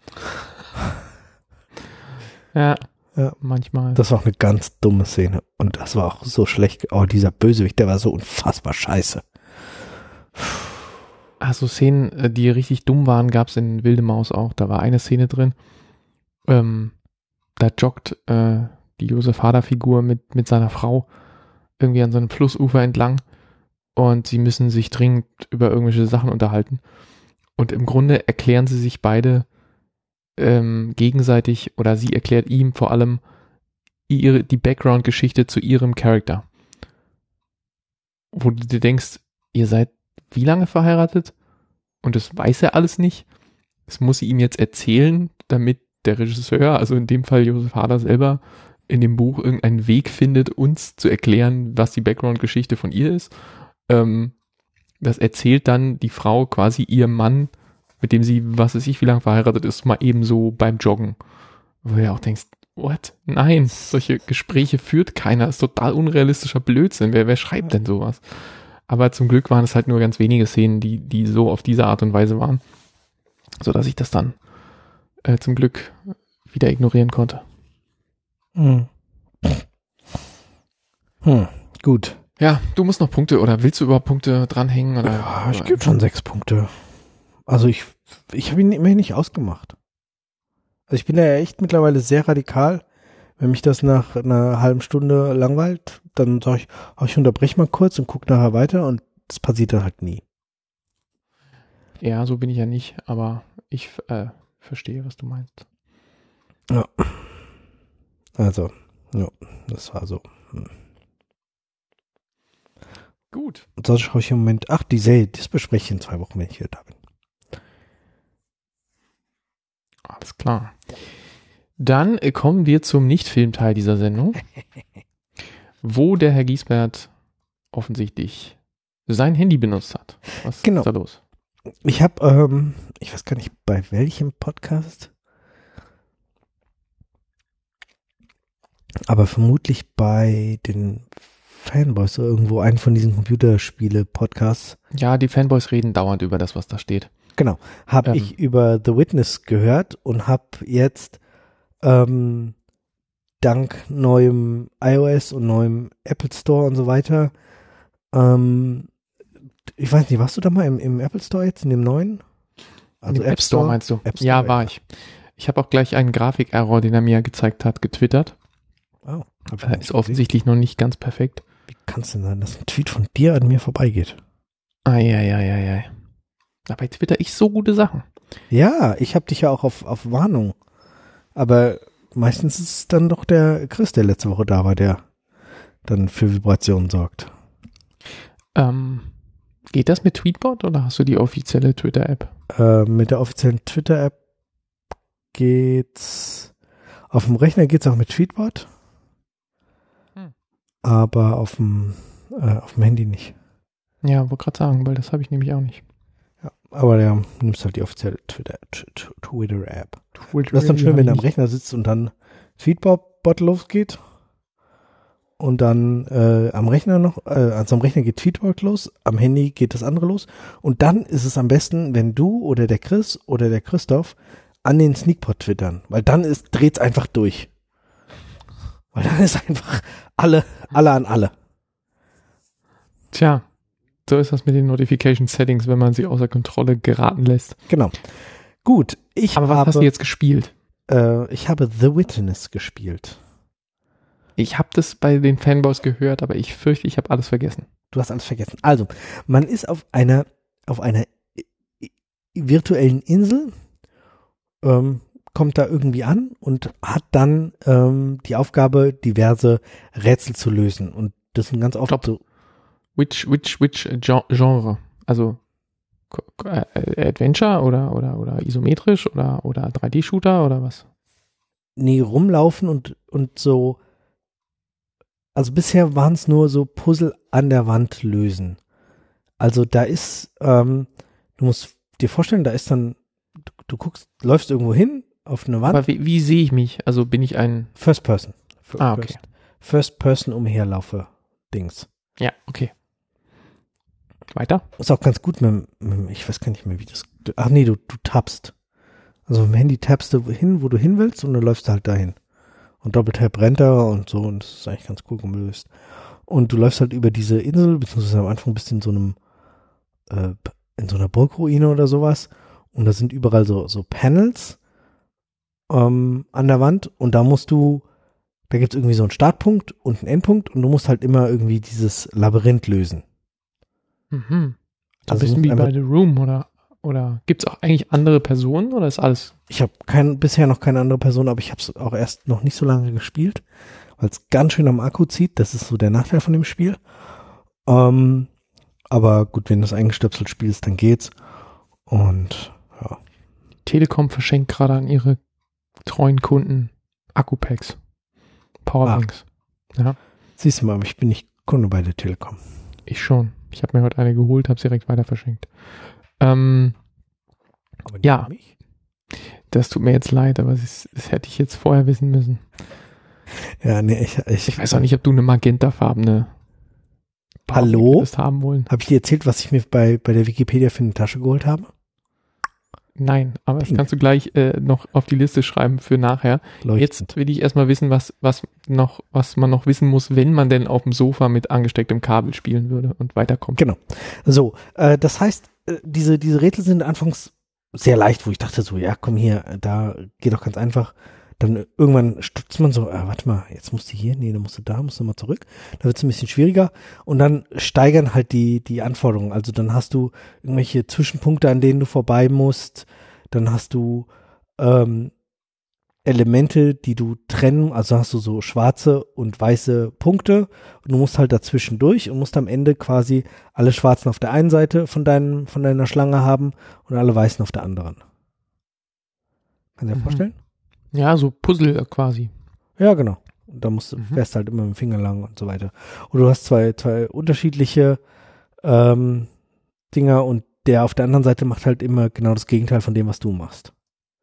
Ja, ja, manchmal. Das war auch eine ganz dumme Szene und das war auch so schlecht. Oh, dieser Bösewicht, der war so unfassbar scheiße. Also Szenen, die richtig dumm waren, gab es in Wilde Maus auch. Da war eine Szene drin, ähm, da joggt äh, die Josef Hader-Figur mit, mit seiner Frau irgendwie an so einem Flussufer entlang und sie müssen sich dringend über irgendwelche Sachen unterhalten. Und im Grunde erklären sie sich beide ähm, gegenseitig, oder sie erklärt ihm vor allem ihre, die Background-Geschichte zu ihrem Charakter. Wo du dir denkst, ihr seid wie lange verheiratet? Und das weiß er alles nicht. Das muss sie ihm jetzt erzählen, damit der Regisseur, also in dem Fall Josef Hader selber, in dem Buch irgendeinen Weg findet, uns zu erklären, was die Background-Geschichte von ihr ist. Ähm, das erzählt dann die Frau quasi ihrem Mann, mit dem sie, was weiß ich, wie lange verheiratet ist, mal eben so beim Joggen. Wo du ja auch denkst, what? Nein, solche Gespräche führt keiner. Das ist total unrealistischer Blödsinn. Wer, wer schreibt denn sowas? Aber zum Glück waren es halt nur ganz wenige Szenen, die, die so auf diese Art und Weise waren, sodass ich das dann äh, zum Glück wieder ignorieren konnte. Hm. Hm, gut. Ja, du musst noch Punkte, oder willst du überhaupt Punkte dranhängen? Oder, Ja, ich oder? gebe schon sechs Punkte. Also ich, ich habe ihn immerhin nicht ausgemacht. Also ich bin da ja echt mittlerweile sehr radikal. Wenn mich das nach einer halben Stunde langweilt, dann sage ich, oh, ich unterbreche mal kurz und gucke nachher weiter und das passiert dann halt nie. Ja, so bin ich ja nicht, aber ich äh, verstehe, was du meinst. Ja. Also, ja, das war so. Hm. Gut. Und sonst schaue ich im Moment, ach, die Serie, das bespreche ich in zwei Wochen, wenn ich wieder da bin. Alles klar. Dann äh, kommen wir zum Nicht-Film-Teil dieser Sendung, wo der Herr Giesbert offensichtlich sein Handy benutzt hat. Was Genau. ist da los? Ich habe, ähm, ich weiß gar nicht, bei welchem Podcast, aber vermutlich bei den Fanboys oder irgendwo einen von diesen Computerspiele-Podcasts. Ja, die Fanboys reden dauernd über das, was da steht. Genau, habe Ähm. ich über The Witness gehört und habe jetzt ähm, dank neuem iOS und neuem Apple Store und so weiter, ähm, ich weiß nicht, warst du da mal im, im Apple Store jetzt, in dem neuen? Also App, App Store, Store meinst du? App Store, ja, war ja. ich. Ich habe auch gleich einen Grafik-Error, den er mir gezeigt hat, getwittert. Oh, äh, ist offensichtlich noch nicht ganz perfekt. Wie kann es denn sein, dass ein Tweet von dir an mir vorbeigeht? Eieieiei. Dabei twitter ich so gute Sachen. Ja, ich habe dich ja auch auf, auf Warnung. Aber meistens ist es dann doch der Chris, der letzte Woche da war, der dann für Vibrationen sorgt. Ähm, geht das mit Tweetbot oder hast du die offizielle Twitter-App? Äh, mit der offiziellen Twitter-App geht's. Auf dem Rechner geht's auch mit Tweetbot. Hm. Aber auf dem Äh, auf dem Handy nicht. Ja, wollte gerade sagen, weil das habe ich nämlich auch nicht. Ja, aber ja, du nimmst halt die offizielle Twitter, Twitter-App. Twitter Das ist dann schön, wenn du am nicht. Rechner sitzt und dann Tweetbot losgeht. Und dann äh, am Rechner noch, äh, also am Rechner geht Tweetbot los, am Handy geht das andere los. Und dann ist es am besten, wenn du oder der Chris oder der Christoph an den Sneakpot twittern. Weil dann ist, dreht's einfach durch. Weil dann ist einfach alle, alle an alle. Tja, so ist das mit den Notification Settings, wenn man sie außer Kontrolle geraten lässt. Genau. Gut, ich Aber was habe, hast du jetzt gespielt? Äh, ich habe The Witness gespielt. Ich habe das bei den Fanboys gehört, aber ich fürchte, ich habe alles vergessen. Du hast alles vergessen. Also, man ist auf einer, auf einer virtuellen Insel, ähm, kommt da irgendwie an und hat dann ähm, die Aufgabe, diverse Rätsel zu lösen. Und das sind ganz oft Stopp. so. Which, which, which Genre? Also äh, Adventure oder, oder, oder isometrisch oder, oder drei D-Shooter oder was? Nee, rumlaufen und, und so. Also bisher waren es nur so Puzzle an der Wand lösen. Also da ist, ähm, du musst dir vorstellen, da ist dann, du, du guckst, läufst irgendwo hin auf eine Wand. Aber wie, wie sehe ich mich? Also bin ich ein... First Person. First, Ah, okay. First Person umherlaufe Dings. Ja, okay. Weiter? Ist auch ganz gut mit, mit, ich weiß gar nicht mehr, wie das, ach nee, du, du tappst. Also mit dem Handy tappst du hin, wo du hin willst und dann läufst du halt dahin. Und Doppeltap rennt da und so und das ist eigentlich ganz cool gelöst. Und du läufst halt über diese Insel, beziehungsweise am Anfang bist du in so einem, äh, in so einer Burgruine oder sowas und da sind überall so, so Panels ähm, an der Wand und da musst du, da gibt es irgendwie so einen Startpunkt und einen Endpunkt und du musst halt immer irgendwie dieses Labyrinth lösen. Mhm. So Also ein bisschen wie einfach- bei The Room oder, oder gibt es auch eigentlich andere Personen oder ist alles? Ich habe kein, bisher noch keine andere Person, aber ich habe es auch erst noch nicht so lange gespielt, weil es ganz schön am Akku zieht. Das ist so der Nachteil von dem Spiel. Ähm, aber gut, wenn du das eingestöpselt spielst, dann geht's. Und ja. Telekom verschenkt gerade an ihre treuen Kunden Akkupacks, Powerbanks. Ja, Siehst du mal, aber ich bin nicht Kunde bei der Telekom. ich schon. Ich habe mir heute eine geholt, habe sie direkt weiter verschenkt. Ähm, Aber nicht Ja. für mich. das tut mir jetzt leid, aber das, das hätte ich jetzt vorher wissen müssen. Ja, nee, ich, ich, Ich weiß auch nicht, ob du eine magentafarbene Powerbank Hallo? hättest haben wollen. Habe ich dir erzählt, was ich mir bei, bei der Wikipedia für eine Tasche geholt habe? Nein, aber das Pink. kannst du gleich äh, noch auf die Liste schreiben für nachher. Leuchtend. Jetzt will ich erstmal wissen, was, was noch, was man noch wissen muss, wenn man denn auf dem Sofa mit angestecktem Kabel spielen würde und weiterkommt. Genau. So, äh, das heißt, äh, diese, diese Rätsel sind anfangs sehr leicht, wo ich dachte so, ja, komm hier, äh, da geht doch ganz einfach. Dann irgendwann stutzt man so, ah, warte mal, jetzt musst du hier, nee, dann musst du da, musst du mal zurück. Da wird es ein bisschen schwieriger und dann steigern halt die, die Anforderungen. Also dann hast du irgendwelche Zwischenpunkte, an denen du vorbei musst. Dann hast du ähm, Elemente, die du trennen, also hast du so schwarze und weiße Punkte und du musst halt dazwischen durch und musst am Ende quasi alle schwarzen auf der einen Seite von deinem, von deiner Schlange haben und alle weißen auf der anderen. Kannst du dir Mhm. vorstellen? Ja, so Puzzle quasi. Ja, genau. Und da musst du, Mhm. fährst halt immer mit dem Finger lang und so weiter. Und du hast zwei, zwei unterschiedliche ähm, Dinger und der auf der anderen Seite macht halt immer genau das Gegenteil von dem, was du machst.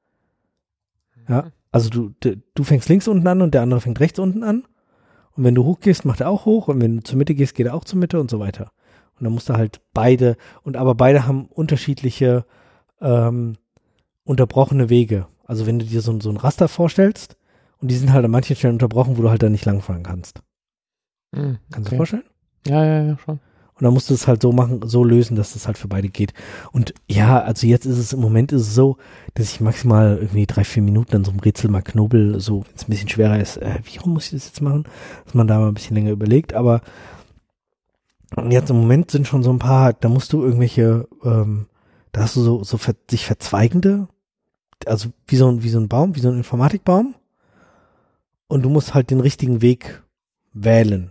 Ja, also du, d- du fängst links unten an und der andere fängt rechts unten an. Und wenn du hochgehst, macht er auch hoch. Und wenn du zur Mitte gehst, geht er auch zur Mitte und so weiter. Und dann musst du halt beide, und aber beide haben unterschiedliche ähm, unterbrochene Wege. Also wenn du dir so, so ein Raster vorstellst und die sind halt an manchen Stellen unterbrochen, wo du halt dann nicht langfahren kannst. Mhm, Kannst du okay. dir vorstellen? Ja, ja, ja, schon. Und dann musst du es halt so machen, so lösen, dass das halt für beide geht. Und ja, also jetzt ist es, im Moment ist es so, dass ich maximal irgendwie drei, vier Minuten an so einem Rätsel mal knubbel, so, wenn es ein bisschen schwerer ist, äh, wie rum muss ich das jetzt machen? Dass man da mal ein bisschen länger überlegt, aber jetzt im Moment sind schon so ein paar, da musst du irgendwelche, ähm, da hast du so, so ver sich verzweigende, also wie so ein, wie so ein Baum, wie so ein Informatikbaum. Und du musst halt den richtigen Weg wählen.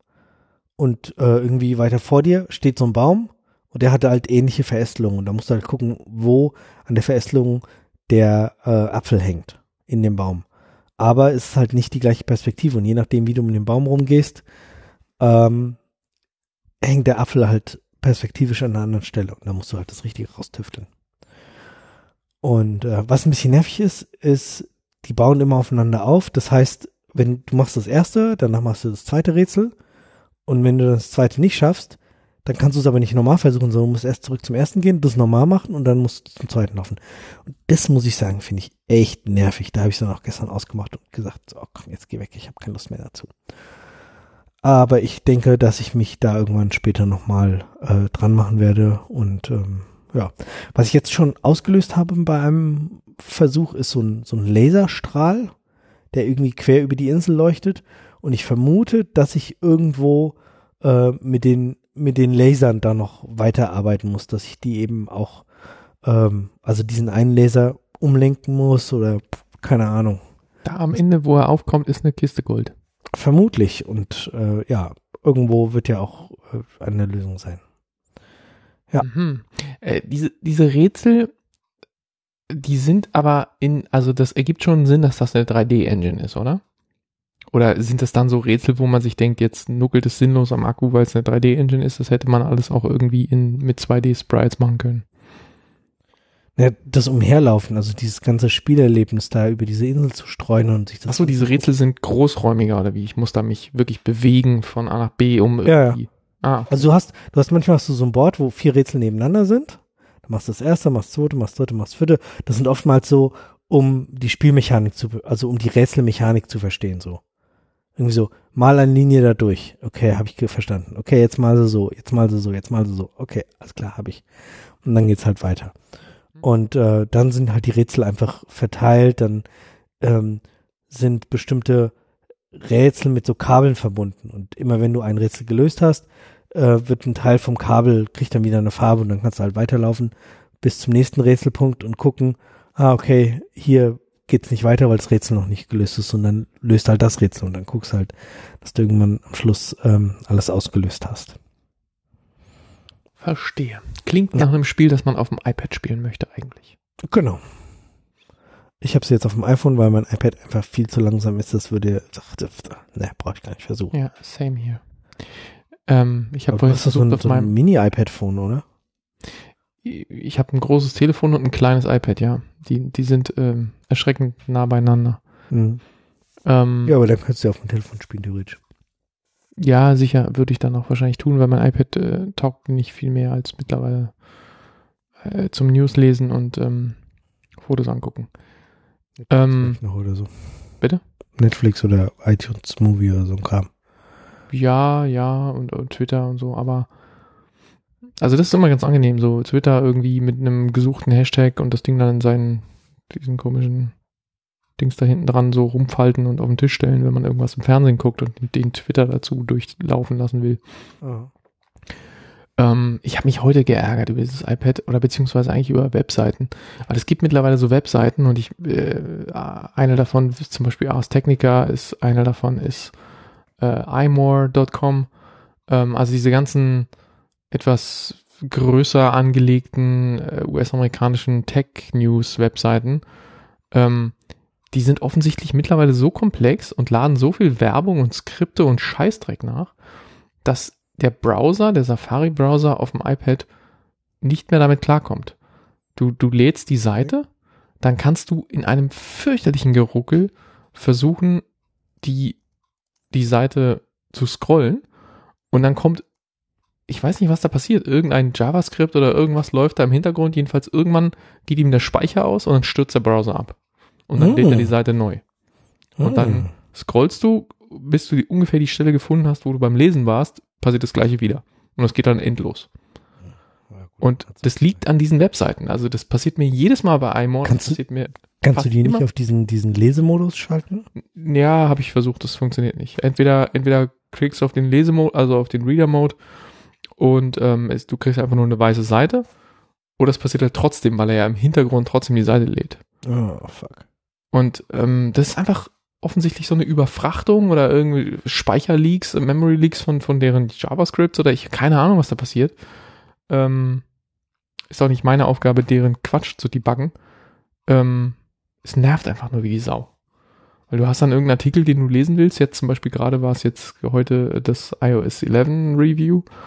Und äh, irgendwie weiter vor dir steht so ein Baum und der hatte halt ähnliche Verästelungen. Und da musst du halt gucken, wo an der Verästelung der äh, Apfel hängt in dem Baum. Aber es ist halt nicht die gleiche Perspektive. Und je nachdem, wie du mit dem Baum rumgehst, ähm, hängt der Apfel halt perspektivisch an einer anderen Stelle und da musst du halt das Richtige raustüfteln. Und äh, was ein bisschen nervig ist, ist, die bauen immer aufeinander auf. Das heißt, wenn du machst das erste, danach machst du das zweite Rätsel und wenn du das zweite nicht schaffst, dann kannst du es aber nicht normal versuchen, sondern du musst erst zurück zum ersten gehen, das normal machen und dann musst du zum zweiten laufen. Und das muss ich sagen, finde ich echt nervig. Da habe ich es dann auch gestern ausgemacht und gesagt, so, komm, jetzt geh weg, ich habe keine Lust mehr dazu. Aber ich denke, dass ich mich da irgendwann später nochmal äh, dran machen werde. Und ähm, ja, was ich jetzt schon ausgelöst habe bei einem Versuch, ist so ein, so ein Laserstrahl, der irgendwie quer über die Insel leuchtet. Und ich vermute, dass ich irgendwo äh, mit den mit den Lasern da noch weiterarbeiten muss, dass ich die eben auch, ähm, also diesen einen Laser umlenken muss oder keine Ahnung. Da am Ende, wo er aufkommt, ist eine Kiste Gold. Vermutlich und äh, ja, irgendwo wird ja auch äh, eine Lösung sein. Ja. Mhm. Äh, diese, diese Rätsel, die sind aber in, also das ergibt schon Sinn, dass das eine drei D-Engine ist, oder? Oder sind das dann so Rätsel, wo man sich denkt, jetzt nuckelt es sinnlos am Akku, weil es eine drei D-Engine ist, das hätte man alles auch irgendwie in, mit zwei D-Sprites machen können? Ja, das Umherlaufen, also dieses ganze Spielerlebnis da über diese Insel zu streuen und sich das... Achso, diese Rätsel sind großräumiger oder wie? Ich muss da mich wirklich bewegen von A nach B, um ja, irgendwie... Ja. Ah, okay. Also du hast, du hast manchmal hast du so ein Board, wo vier Rätsel nebeneinander sind. Du machst das erste, machst das zweite, machst das dritte, machst das vierte. Das sind oftmals so, um die Spielmechanik zu, also um die Rätselmechanik zu verstehen, so. Irgendwie so, mal eine Linie da durch. Okay, habe ich verstanden. Okay, jetzt mal so, jetzt mal so, jetzt mal so. Okay, alles klar, habe ich. Und dann geht's halt weiter. Und äh, dann sind halt die Rätsel einfach verteilt, dann ähm, sind bestimmte Rätsel mit so Kabeln verbunden. Und immer wenn du ein Rätsel gelöst hast, äh, wird ein Teil vom Kabel, kriegt dann wieder eine Farbe und dann kannst du halt weiterlaufen bis zum nächsten Rätselpunkt und gucken, ah, okay, hier geht's nicht weiter, weil das Rätsel noch nicht gelöst ist, sondern löst halt das Rätsel und dann guckst halt, dass du irgendwann am Schluss ähm, alles ausgelöst hast. Verstehe. Klingt nach einem Spiel, das man auf dem iPad spielen möchte eigentlich. Genau. Ich habe es jetzt auf dem iPhone, weil mein iPad einfach viel zu langsam ist. Das würde, ne, brauche ich gar nicht versuchen. Ja, same hier. Ähm, ich habe vorhin versucht, so auf so ein meinem Mini-iPad-Phone, oder? Ich habe ein großes Telefon und ein kleines iPad, ja. Die, die sind ähm, erschreckend nah beieinander. Mhm. Ähm, Ja, aber dann könntest du ja auf dem Telefon spielen, theoretisch. Ja, sicher, würde ich dann auch wahrscheinlich tun, weil mein iPad äh, taugt nicht viel mehr als mittlerweile äh, zum News lesen und ähm, Fotos angucken. Netflix Ähm, noch oder so. Bitte? Netflix oder iTunes Movie oder so ein Kram. Ja, ja, und, und Twitter und so, aber also das ist immer ganz angenehm, so Twitter irgendwie mit einem gesuchten Hashtag und das Ding dann in seinen, diesen komischen Dings da hinten dran so rumfalten und auf den Tisch stellen, wenn man irgendwas im Fernsehen guckt und den Twitter dazu durchlaufen lassen will. Oh. Ähm, ich habe mich heute geärgert über dieses iPad oder beziehungsweise eigentlich über Webseiten. Aber es gibt mittlerweile so Webseiten und ich, äh, eine davon ist zum Beispiel Ars Technica, ist eine davon ist äh, imore Punkt com. Ähm, also diese ganzen etwas größer angelegten äh, U S-amerikanischen Tech-News-Webseiten, ähm, die sind offensichtlich mittlerweile so komplex und laden so viel Werbung und Skripte und Scheißdreck nach, dass der Browser, der Safari-Browser auf dem iPad nicht mehr damit klarkommt. Du, du lädst die Seite, dann kannst du in einem fürchterlichen Geruckel versuchen, die, die Seite zu scrollen und dann kommt, ich weiß nicht, was da passiert, irgendein JavaScript oder irgendwas läuft da im Hintergrund, jedenfalls irgendwann geht ihm der Speicher aus und dann stürzt der Browser ab. Und dann Mm. lädt er die Seite neu. Und Mm. dann scrollst du, bis du die, ungefähr die Stelle gefunden hast, wo du beim Lesen warst, passiert das gleiche wieder. Und das geht dann endlos. Ja, gut, und das liegt an diesen Webseiten. Also das passiert mir jedes Mal bei iMore. Kannst das passiert mir Kannst du die immer. nicht auf diesen, diesen Lesemodus schalten? Ja, habe ich versucht, das funktioniert nicht. Entweder, entweder klickst du auf den Lesemode, also auf den Reader-Mode und ähm, es, du kriegst einfach nur eine weiße Seite oder es passiert halt trotzdem, weil er ja im Hintergrund trotzdem die Seite lädt. Oh, fuck. Und ähm, das ist einfach offensichtlich so eine Überfrachtung oder irgendwie Speicherleaks, Memory Leaks von, von deren JavaScripts oder ich keine Ahnung, was da passiert. Ähm, ist auch nicht meine Aufgabe, deren Quatsch zu debuggen. Ähm, es nervt einfach nur wie die Sau. Weil du hast dann irgendeinen Artikel, den du lesen willst. Jetzt zum Beispiel gerade war es jetzt heute das iOS elf Review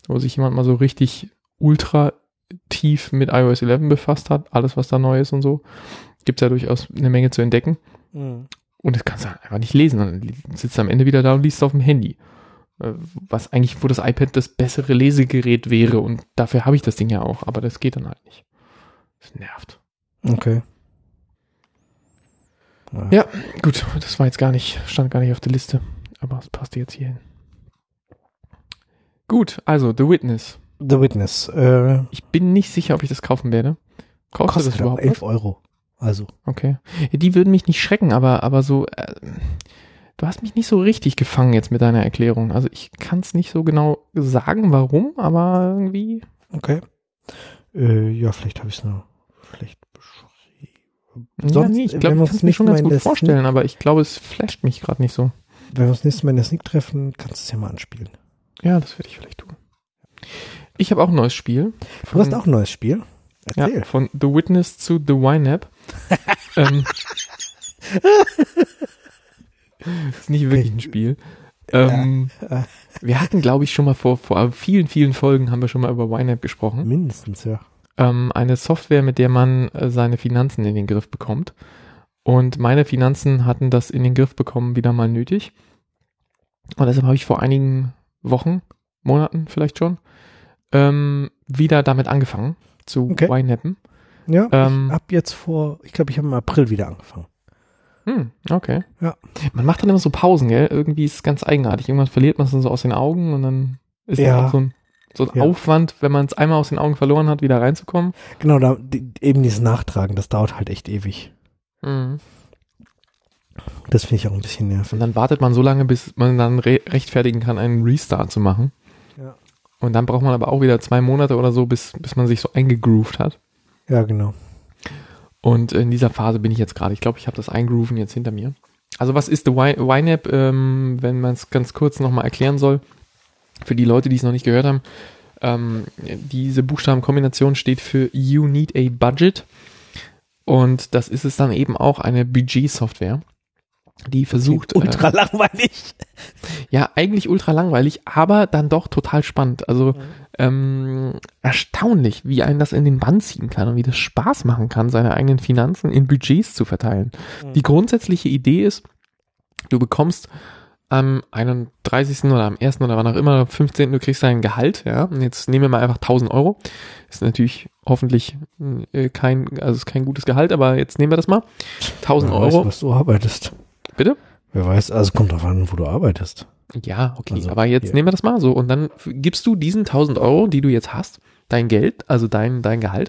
wo sich jemand mal so richtig ultra tief mit i O S elf befasst hat, alles was da neu ist und so, gibt es ja durchaus eine Menge zu entdecken. Mhm. Und das kannst du einfach nicht lesen, dann sitzt du am Ende wieder da und liest auf dem Handy. Was eigentlich, wo das iPad das bessere Lesegerät wäre und dafür habe ich das Ding ja auch, aber das geht dann halt nicht. Das nervt. Okay. Ja. ja, gut, das war jetzt gar nicht, stand gar nicht auf der Liste, aber es passt jetzt hier hin. Gut, also The Witness. The Witness. Äh, ich bin nicht sicher, ob ich das kaufen werde. Kostet, kostet das überhaupt elf Euro. Also. Okay. Ja, die würden mich nicht schrecken, aber, aber so, äh, du hast mich nicht so richtig gefangen jetzt mit deiner Erklärung. Also ich kann es nicht so genau sagen, warum, aber irgendwie. Okay. Äh, ja, vielleicht habe ich es nur schlecht beschrieben. Sonst, ja, nee, ich glaube, ich kann es mir schon ganz gut vorstellen, Sneak, aber ich glaube, es flasht mich gerade nicht so. Wenn wir uns nächstes Mal in der Sneak treffen, kannst du es ja mal anspielen. Ja, das werde ich vielleicht tun. Ich habe auch ein neues Spiel. Du hast auch ein neues Spiel? Erzähl. Ja, von The Witness zu The Y-Nap. ähm, das ist nicht wirklich ein Spiel. Ähm, wir hatten, glaube ich, schon mal vor, vor vielen, vielen Folgen haben wir schon mal über Y-Nap gesprochen. Mindestens, ja. Ähm, eine Software, mit der man äh, seine Finanzen in den Griff bekommt. Und meine Finanzen hatten das in den Griff bekommen wieder mal nötig. Und deshalb habe ich vor einigen Wochen, Monaten vielleicht schon, ähm, wieder damit angefangen zu okay. Y-Nappen. Ja, ähm, ich habe jetzt vor, ich glaube, ich habe im April wieder angefangen. Hm, okay. Ja. Man macht dann immer so Pausen, gell? Irgendwie ist es ganz eigenartig. Irgendwann verliert man es dann so aus den Augen und dann ist ja. das auch so ein, so ein ja. Aufwand, wenn man es einmal aus den Augen verloren hat, wieder reinzukommen. Genau, da, die, eben dieses Nachtragen, das dauert halt echt ewig. Mhm. Das finde ich auch ein bisschen nervig. Und dann wartet man so lange, bis man dann re- rechtfertigen kann, einen Restart zu machen. Ja. Und dann braucht man aber auch wieder zwei Monate oder so, bis, bis man sich so eingegroovt hat. Ja, genau. Und in dieser Phase bin ich jetzt gerade. Ich glaube, ich habe das Eingrooven jetzt hinter mir. Also was ist The Y-Nap, ähm, wenn man es ganz kurz nochmal erklären soll, für die Leute, die es noch nicht gehört haben. Ähm, diese Buchstabenkombination steht für You Need a Budget. Und das ist es dann eben auch eine Budget-Software, die versucht... Ultra äh, langweilig. Ja, eigentlich ultra langweilig, aber dann doch total spannend. Also mhm. ähm, erstaunlich, wie einen das in den Bann ziehen kann und wie das Spaß machen kann, seine eigenen Finanzen in Budgets zu verteilen. Mhm. Die grundsätzliche Idee ist, du bekommst am einunddreißigsten oder am ersten oder wann auch immer, fünfzehnten du kriegst dein Gehalt, ja, und jetzt nehmen wir mal einfach tausend Euro. Ist natürlich hoffentlich äh, kein, also ist kein gutes Gehalt, aber jetzt nehmen wir das mal. tausend Wer Euro. weiß, was du arbeitest. Bitte? Wer weiß, also kommt drauf an, wo du arbeitest. Ja, okay, also, aber jetzt hier. nehmen wir das mal so und dann gibst du diesen tausend Euro, die du jetzt hast, dein Geld, also dein, dein Gehalt,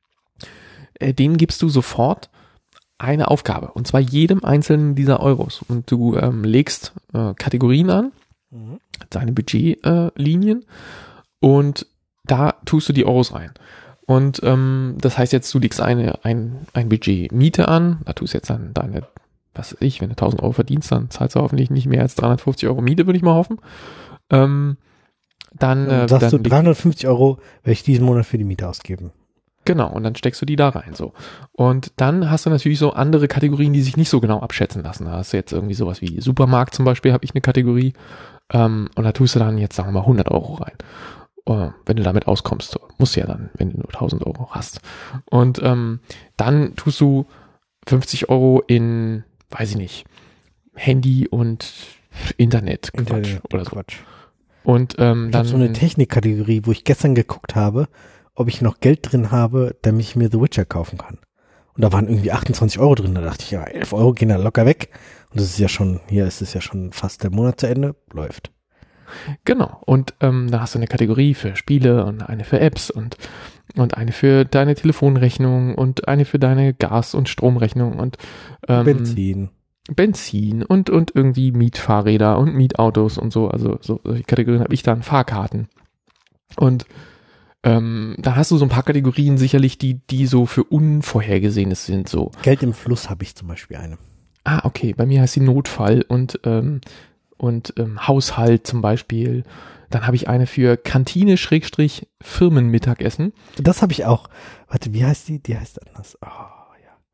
äh, denen gibst du sofort eine Aufgabe und zwar jedem einzelnen dieser Euros und du ähm, legst äh, Kategorien an, mhm. deine Budgetlinien äh, und da tust du die Euros rein. Und ähm, das heißt jetzt, du legst eine, ein, ein Budget Miete an, da tust du jetzt dann deine, was weiß ich, wenn du tausend Euro verdienst, dann zahlst du hoffentlich nicht mehr als dreihundertfünfzig Euro Miete, würde ich mal hoffen. Ähm, dann ja, äh, sagst dann du, dreihundertfünfzig Euro werde ich diesen Monat für die Miete ausgeben. Genau, und dann steckst du die da rein, so. Und dann hast du natürlich so andere Kategorien, die sich nicht so genau abschätzen lassen. Da hast du jetzt irgendwie sowas wie Supermarkt zum Beispiel, habe ich eine Kategorie, ähm, und da tust du dann jetzt, sagen wir mal, hundert Euro rein. Uh, wenn du damit auskommst, musst du ja dann, wenn du nur tausend Euro hast. Und ähm, dann tust du fünfzig Euro in, weiß ich nicht, Handy und Internet, Quatsch Internet oder so. Quatsch. Und ähm, ich dann habe so eine Technikkategorie, wo ich gestern geguckt habe, ob ich noch Geld drin habe, damit ich mir The Witcher kaufen kann. Und da waren irgendwie achtundzwanzig Euro drin. Da dachte ich, ja, elf Euro gehen da locker weg. Und das ist ja schon, hier ist es ja schon fast der Monat zu Ende. Läuft. Genau. Und ähm, da hast du eine Kategorie für Spiele und eine für Apps und und eine für deine Telefonrechnung und eine für deine Gas- und Stromrechnung und ähm, Benzin. Benzin und und irgendwie Mietfahrräder und Mietautos und so. Also so solche Kategorien habe ich dann, Fahrkarten. Und ähm, da hast du so ein paar Kategorien sicherlich, die die so für Unvorhergesehenes sind. So Geld im Fluss habe ich zum Beispiel eine. Ah, okay. Bei mir heißt sie Notfall und ähm, und ähm, Haushalt zum Beispiel. Dann habe ich eine für Kantine Schrägstrich Firmenmittagessen. Das habe ich auch. Warte, wie heißt die? Die heißt anders. Oh, ja.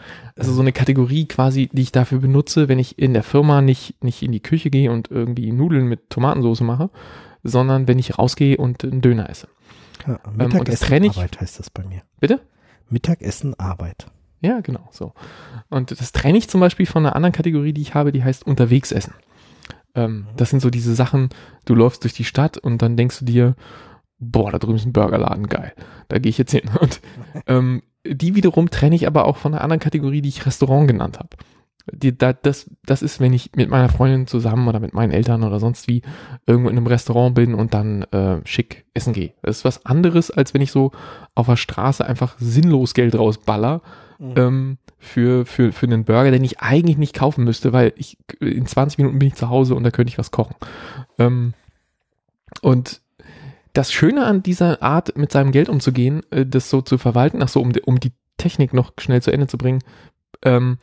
Also so eine Kategorie quasi, die ich dafür benutze, wenn ich in der Firma nicht, nicht in die Küche gehe und irgendwie Nudeln mit Tomatensauce mache, sondern wenn ich rausgehe und einen Döner esse. Ja, Ähm, Mittagessen und das trenne ich. Arbeit heißt das bei mir. Bitte? Mittagessen Arbeit. Ja, genau, so. Und das trenne ich zum Beispiel von einer anderen Kategorie, die ich habe, die heißt Unterwegsessen. Ähm, mhm. Das sind so diese Sachen, du läufst durch die Stadt und dann denkst du dir, boah, da drüben ist ein Burgerladen, geil. Da gehe ich jetzt hin. Und ähm, die wiederum trenne ich aber auch von einer anderen Kategorie, die ich Restaurant genannt habe. Die, da, das, das ist, wenn ich mit meiner Freundin zusammen oder mit meinen Eltern oder sonst wie irgendwo in einem Restaurant bin und dann äh, schick essen gehe. Das ist was anderes, als wenn ich so auf der Straße einfach sinnlos Geld rausballer mhm. ähm, für, für, für einen Burger, den ich eigentlich nicht kaufen müsste, weil ich in zwanzig Minuten bin ich zu Hause und da könnte ich was kochen. Ähm, und das Schöne an dieser Art, mit seinem Geld umzugehen, äh, das so zu verwalten, ach so, um, um die Technik noch schnell zu Ende zu bringen, ähm,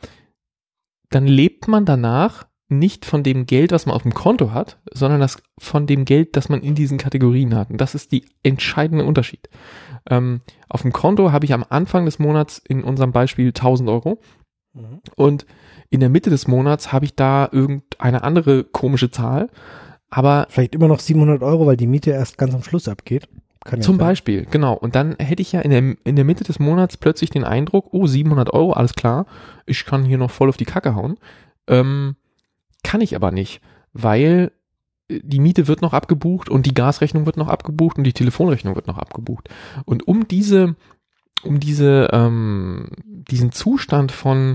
dann lebt man danach nicht von dem Geld, was man auf dem Konto hat, sondern das von dem Geld, das man in diesen Kategorien hat. Und das ist die entscheidende Unterschied. Ähm, auf dem Konto habe ich am Anfang des Monats in unserem Beispiel tausend Euro mhm. und in der Mitte des Monats habe ich da irgendeine andere komische Zahl, aber vielleicht immer noch siebenhundert Euro, weil die Miete erst ganz am Schluss abgeht. Kann zum ja Beispiel, genau. Und dann hätte ich ja in der, in der Mitte des Monats plötzlich den Eindruck, oh, siebenhundert Euro, alles klar, ich kann hier noch voll auf die Kacke hauen. Ähm, kann ich aber nicht, weil die Miete wird noch abgebucht und die Gasrechnung wird noch abgebucht und die Telefonrechnung wird noch abgebucht. Und um diese, um diese, ähm, diesen Zustand von,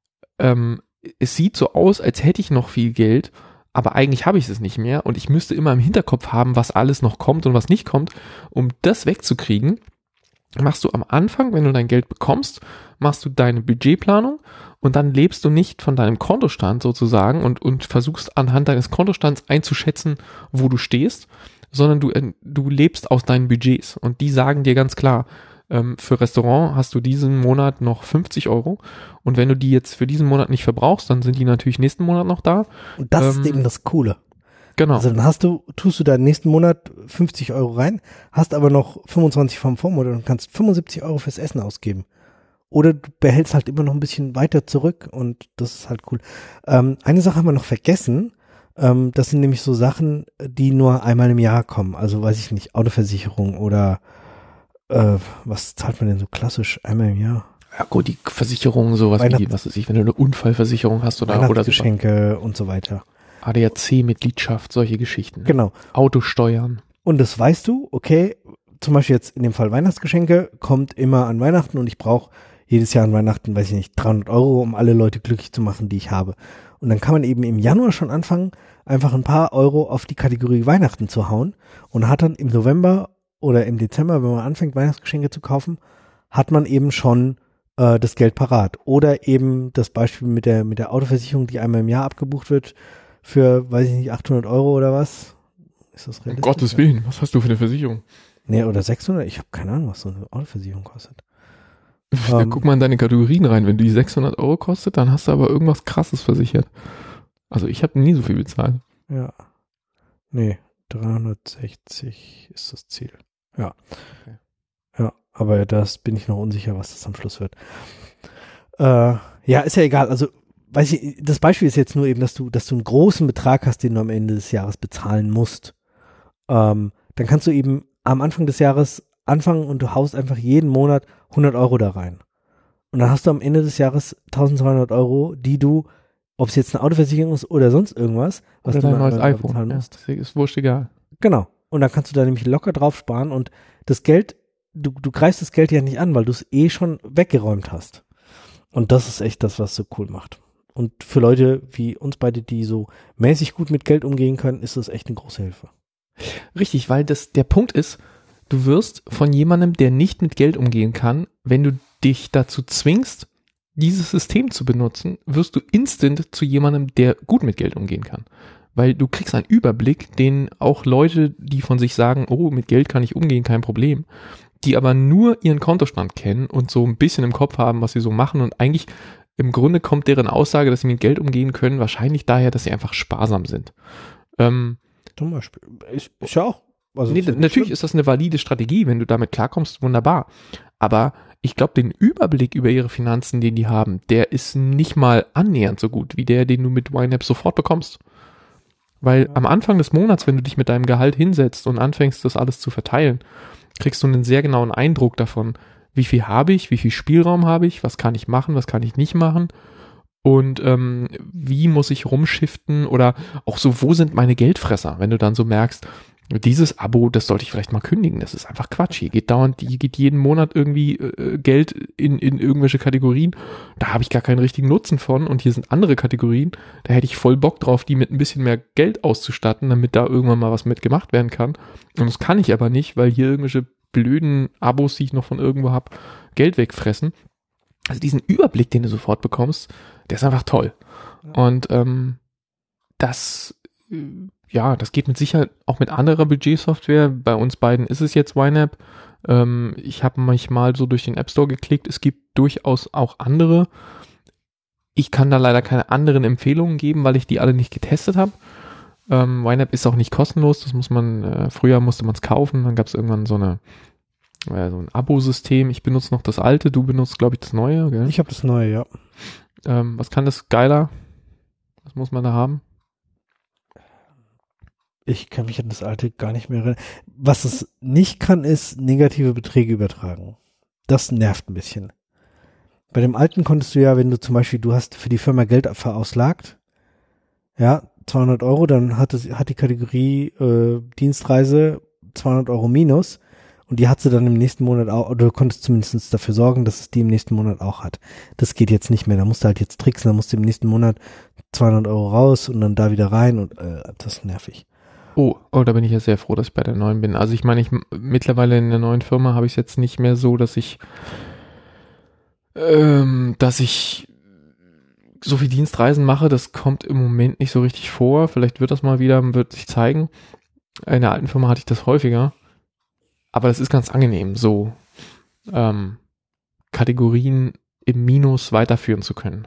ähm, es sieht so aus, als hätte ich noch viel Geld, aber eigentlich habe ich es nicht mehr und ich müsste immer im Hinterkopf haben, was alles noch kommt und was nicht kommt. Um das wegzukriegen, machst du am Anfang, wenn du dein Geld bekommst, machst du deine Budgetplanung und dann lebst du nicht von deinem Kontostand sozusagen und, und versuchst anhand deines Kontostands einzuschätzen, wo du stehst, sondern du, du lebst aus deinen Budgets und die sagen dir ganz klar, ähm, für Restaurant hast du diesen Monat noch fünfzig Euro und wenn du die jetzt für diesen Monat nicht verbrauchst, dann sind die natürlich nächsten Monat noch da. Und das ähm, ist eben das Coole. Genau. Also dann hast du, tust du da nächsten Monat fünfzig Euro rein, hast aber noch fünfundzwanzig vom Vormonat und kannst fünfundsiebzig Euro fürs Essen ausgeben. Oder du behältst halt immer noch ein bisschen weiter zurück und das ist halt cool. Ähm, eine Sache haben wir noch vergessen. Ähm, das sind nämlich so Sachen, die nur einmal im Jahr kommen. Also weiß ich nicht, Autoversicherung oder äh, was zahlt man denn so klassisch einmal im Jahr? Ja gut, die Versicherung, sowas wie, was weiß ich, wenn du eine Unfallversicherung hast oder oder Geschenke und so weiter. A D A C-Mitgliedschaft, solche Geschichten. Genau. Autosteuern. Und das weißt du, okay, zum Beispiel jetzt in dem Fall Weihnachtsgeschenke, kommt immer an Weihnachten und ich brauche jedes Jahr an Weihnachten, weiß ich nicht, dreihundert Euro, um alle Leute glücklich zu machen, die ich habe. Und dann kann man eben im Januar schon anfangen, einfach ein paar Euro auf die Kategorie Weihnachten zu hauen und hat dann im November oder im Dezember, wenn man anfängt, Weihnachtsgeschenke zu kaufen, hat man eben schon äh, das Geld parat. Oder eben das Beispiel mit der, mit der Autoversicherung, die einmal im Jahr abgebucht wird, für, weiß ich nicht, achthundert Euro oder was? Ist das realistisch? Um Gottes Willen, was hast du für eine Versicherung? Nee, oder sechshundert? Ich habe keine Ahnung, was so eine Autoversicherung kostet. Da ähm, guck mal in deine Kategorien rein. Wenn die sechshundert Euro kostet, dann hast du aber irgendwas Krasses versichert. Also ich habe nie so viel bezahlt. Ja. Nee, dreihundertsechzig ist das Ziel. Ja. Okay. Ja, aber das bin ich noch unsicher, was das am Schluss wird. Äh, ja, ist ja egal. Also weiß ich, das Beispiel ist jetzt nur eben, dass du, dass du einen großen Betrag hast, den du am Ende des Jahres bezahlen musst. Ähm, dann kannst du eben am Anfang des Jahres anfangen und du haust einfach jeden Monat hundert Euro da rein. Und dann hast du am Ende des Jahres tausendzweihundert Euro, die du, ob es jetzt eine Autoversicherung ist oder sonst irgendwas, was oder du dein neues iPhone bezahlen musst. Ja, ist wurscht egal. Genau. Und dann kannst du da nämlich locker drauf sparen und das Geld, du, du greifst das Geld ja nicht an, weil du es eh schon weggeräumt hast. Und das ist echt das, was so cool macht. Und für Leute wie uns beide, die so mäßig gut mit Geld umgehen können, ist das echt eine große Hilfe. Richtig, weil das der Punkt ist, du wirst von jemandem, der nicht mit Geld umgehen kann, wenn du dich dazu zwingst, dieses System zu benutzen, wirst du instant zu jemandem, der gut mit Geld umgehen kann. Weil du kriegst einen Überblick, den auch Leute, die von sich sagen, oh, mit Geld kann ich umgehen, kein Problem, die aber nur ihren Kontostand kennen und so ein bisschen im Kopf haben, was sie so machen und eigentlich im Grunde kommt deren Aussage, dass sie mit Geld umgehen können, wahrscheinlich daher, dass sie einfach sparsam sind. Ähm, Zum Beispiel. Ist, ist ja auch Also nee, ist ja nicht natürlich schlimm. ist das eine valide Strategie, wenn du damit klarkommst, wunderbar. Aber ich glaube, den Überblick über ihre Finanzen, den die haben, der ist nicht mal annähernd so gut wie der, den du mit YNAB sofort bekommst. Weil Ja. am Anfang des Monats, wenn du dich mit deinem Gehalt hinsetzt und anfängst, das alles zu verteilen, kriegst du einen sehr genauen Eindruck davon, wie viel habe ich, wie viel Spielraum habe ich, was kann ich machen, was kann ich nicht machen und ähm, wie muss ich rumschiften oder auch so, wo sind meine Geldfresser, wenn du dann so merkst, dieses Abo, das sollte ich vielleicht mal kündigen, das ist einfach Quatsch, hier geht dauernd, hier geht jeden Monat irgendwie äh, Geld in, in irgendwelche Kategorien, da habe ich gar keinen richtigen Nutzen von und hier sind andere Kategorien, da hätte ich voll Bock drauf, die mit ein bisschen mehr Geld auszustatten, damit da irgendwann mal was mitgemacht werden kann und das kann ich aber nicht, weil hier irgendwelche blöden Abos, die ich noch von irgendwo habe, Geld wegfressen. Also diesen Überblick, den du sofort bekommst, der ist einfach toll. Ja. Und ähm, das, äh, ja, das geht mit Sicherheit auch mit anderer Budgetsoftware. Bei uns beiden ist es jetzt YNAB. Ähm, ich habe mich mal so durch den App Store geklickt. Es gibt durchaus auch andere. Ich kann da leider keine anderen Empfehlungen geben, weil ich die alle nicht getestet habe. Ähm, YNAB ist auch nicht kostenlos. Das muss man, äh, früher musste man es kaufen. Dann gab es irgendwann so eine äh, so ein Abo-System. Ich benutze noch das alte. Du benutzt, glaube ich, das neue. Gell? Ich habe das neue, ja. Ähm, was kann das geiler? Was muss man da haben? Ich kann mich an das alte gar nicht mehr erinnern. Was es nicht kann, ist negative Beträge übertragen. Das nervt ein bisschen. Bei dem alten konntest du ja, wenn du zum Beispiel, du hast für die Firma Geld verauslagt, ja, zweihundert Euro, dann hat es, hat die Kategorie äh, Dienstreise zweihundert Euro minus und die hat sie dann im nächsten Monat auch, oder du konntest zumindest dafür sorgen, dass es die im nächsten Monat auch hat. Das geht jetzt nicht mehr, da musst du halt jetzt tricksen, da musst du im nächsten Monat zweihundert Euro raus und dann da wieder rein und äh, das ist nervig. Oh, oh, da bin ich ja sehr froh, dass ich bei der neuen bin. Also ich meine, ich mittlerweile in der neuen Firma habe ich es jetzt nicht mehr so, dass ich ähm, dass ich so viel Dienstreisen mache. Das kommt im Moment nicht so richtig vor. Vielleicht wird das mal wieder, wird sich zeigen. In der alten Firma hatte ich das häufiger. Aber das ist ganz angenehm, so ähm, Kategorien im Minus weiterführen zu können.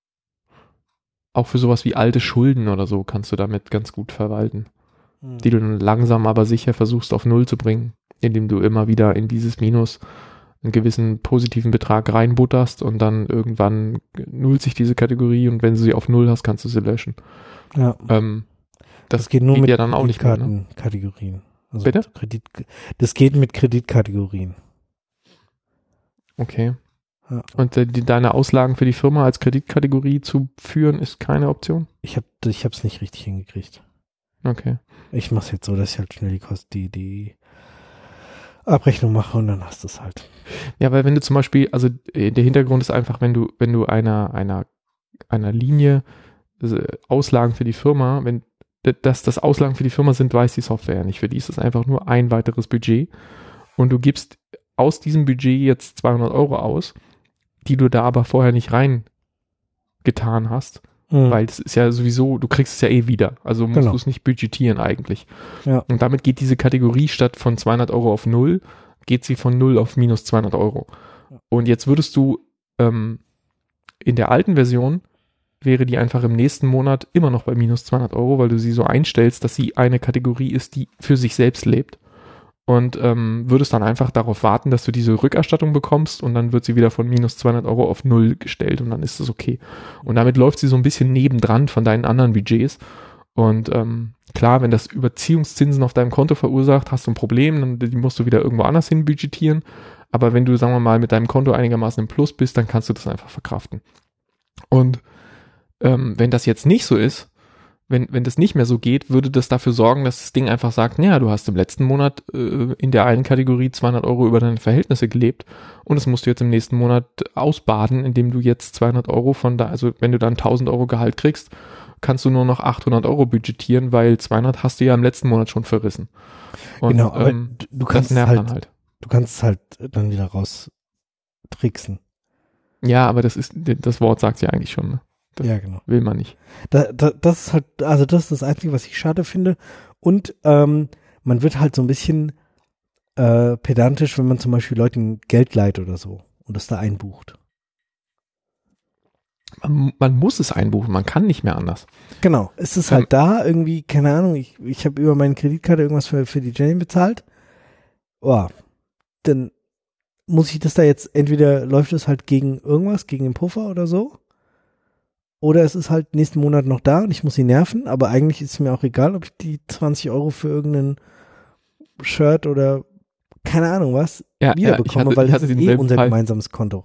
Auch für sowas wie alte Schulden oder so kannst du damit ganz gut verwalten. Die du dann langsam aber sicher versuchst auf Null zu bringen, indem du immer wieder in dieses Minus einen gewissen positiven Betrag reinbutterst und dann irgendwann nullt sich diese Kategorie und wenn du sie auf Null hast, kannst du sie löschen. Ja. Ähm, das, Das geht nur geht mit ja dann auch nicht mehr, ne? Kreditkartenkategorien. Also Bitte? Kredit, das geht mit Kreditkategorien. Okay. Ja. Und äh, die, deine Auslagen für die Firma als Kreditkategorie zu führen, ist keine Option? Ich habe ich hab's nicht richtig hingekriegt. Okay. Ich mache es jetzt so, dass ich halt schnell die Kosten, die, die Abrechnung mache und dann hast du es halt. Ja, weil wenn du zum Beispiel, also äh, der Hintergrund ist einfach, wenn du, wenn du einer, einer, einer Linie also Auslagen für die Firma, wenn dass das Auslagen für die Firma sind, weiß die Software ja nicht. Für die ist es einfach nur ein weiteres Budget und du gibst aus diesem Budget jetzt zweihundert Euro aus, die du da aber vorher nicht reingetan hast. Mhm. Weil es ist ja sowieso, du kriegst es ja eh wieder. Also musst Genau. du es nicht budgetieren eigentlich. Ja. Und damit geht diese Kategorie statt von zweihundert Euro auf null, geht sie von null auf minus zweihundert Euro. Und jetzt würdest du ähm, in der alten Version wäre die einfach im nächsten Monat immer noch bei minus zweihundert Euro, weil du sie so einstellst, dass sie eine Kategorie ist, die für sich selbst lebt. Und ähm, würdest dann einfach darauf warten, dass du diese Rückerstattung bekommst und dann wird sie wieder von minus zweihundert Euro auf null gestellt und dann ist es okay. Und damit läuft sie so ein bisschen nebendran von deinen anderen Budgets. Und ähm, klar, wenn das Überziehungszinsen auf deinem Konto verursacht, hast du ein Problem, dann die musst du wieder irgendwo anders hin budgetieren. Aber wenn du, sagen wir mal, mit deinem Konto einigermaßen im Plus bist, dann kannst du das einfach verkraften. Und ähm, wenn das jetzt nicht so ist, wenn, wenn das nicht mehr so geht, würde das dafür sorgen, dass das Ding einfach sagt, naja, du hast im letzten Monat äh, in der einen Kategorie zweihundert Euro über deine Verhältnisse gelebt und das musst du jetzt im nächsten Monat ausbaden, indem du jetzt zweihundert Euro von da, also wenn du dann tausend Euro Gehalt kriegst, kannst du nur noch achthundert Euro budgetieren, weil zweihundert hast du ja im letzten Monat schon verrissen. Und, genau, aber ähm, du, du kannst das nervt halt, dann halt. du kannst es halt dann wieder raus tricksen. Ja, aber das ist, das Wort sagt ja eigentlich schon, ne? Das ja, genau. Will man nicht. Da, da, das ist halt, also das ist das Einzige, was ich schade finde. Und ähm, man wird halt so ein bisschen äh, pedantisch, wenn man zum Beispiel Leuten Geld leiht oder so und das da einbucht. man, man muss es einbuchen, man kann nicht mehr anders. Genau, es ist halt ähm, da irgendwie, keine Ahnung, ich, ich habe über meine Kreditkarte irgendwas für, für die Jenny bezahlt. Oh, dann muss ich das da jetzt, entweder läuft es halt gegen irgendwas, gegen den Puffer oder so, oder es ist halt nächsten Monat noch da und ich muss sie nerven, aber eigentlich ist es mir auch egal, ob ich die zwanzig Euro für irgendein Shirt oder keine Ahnung was ja, wiederbekomme, ja, hatte, weil das ist eh unser Fall. gemeinsames Konto.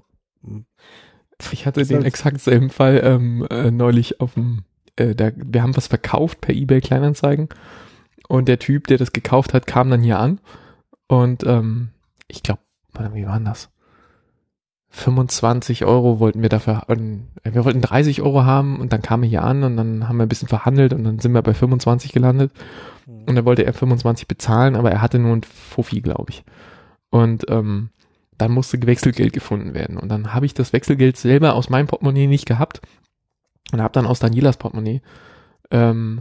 Ich hatte den exakt selben Fall ähm, äh, neulich auf dem, äh, da, wir haben was verkauft per eBay Kleinanzeigen und der Typ, der das gekauft hat, kam dann hier an und ähm, ich glaube, wie war das? fünfundzwanzig Euro wollten wir dafür, wir wollten dreißig Euro haben und dann kam er hier an und dann haben wir ein bisschen verhandelt und dann sind wir bei fünfundzwanzig gelandet und dann wollte er fünfundzwanzig bezahlen, aber er hatte nur ein Fuffi, glaube ich. Und ähm, dann musste Wechselgeld gefunden werden und dann habe ich das Wechselgeld selber aus meinem Portemonnaie nicht gehabt und habe dann aus Danielas Portemonnaie ähm,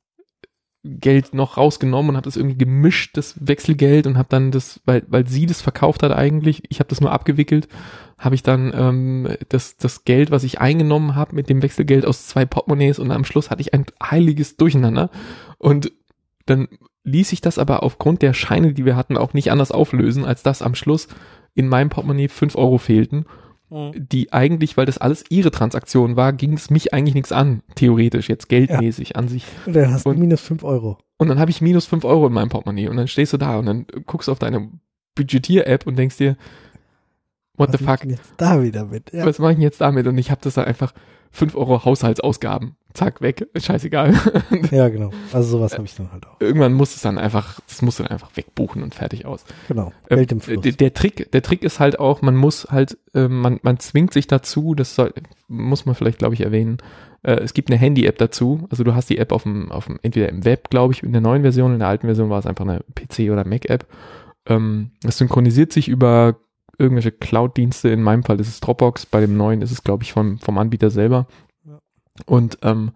Geld noch rausgenommen und habe das irgendwie gemischt, das Wechselgeld, und habe dann das, weil weil sie das verkauft hat eigentlich, ich habe das nur abgewickelt, habe ich dann ähm, das das Geld, was ich eingenommen habe, mit dem Wechselgeld aus zwei Portemonnaies, und am Schluss hatte ich ein heiliges Durcheinander und dann ließ ich das aber aufgrund der Scheine, die wir hatten, auch nicht anders auflösen, als dass am Schluss in meinem Portemonnaie fünf Euro fehlten, die eigentlich, weil das alles ihre Transaktion war, ging es mich eigentlich nichts an, theoretisch, jetzt geldmäßig ja. an sich. Und dann hast du und, minus fünf Euro. Und dann habe ich minus fünf Euro in meinem Portemonnaie und dann stehst du da und dann guckst du auf deine Budgetier-App und denkst dir, what was the fuck? Was jetzt da wieder mit? Ja. Was mache ich denn jetzt damit? Und ich habe das dann einfach fünf Euro Haushaltsausgaben, zack, weg, scheißegal. Ja, genau. Also sowas habe ich dann halt auch. Irgendwann muss es dann einfach, das musst du dann einfach wegbuchen und fertig aus. Genau, Geld im Fluss. Der, der Trick, der Trick ist halt auch, man muss halt, äh, man, man zwingt sich dazu, das soll, muss man vielleicht, glaube ich, erwähnen, äh, es gibt eine Handy-App dazu, also du hast die App auf dem, auf dem, entweder im Web, glaube ich, in der neuen Version, in der alten Version war es einfach eine P C- oder Mac-App. Ähm, das synchronisiert sich über irgendwelche Cloud-Dienste, in meinem Fall ist es Dropbox, bei dem neuen ist es, glaube ich, vom, vom Anbieter selber. Und ähm,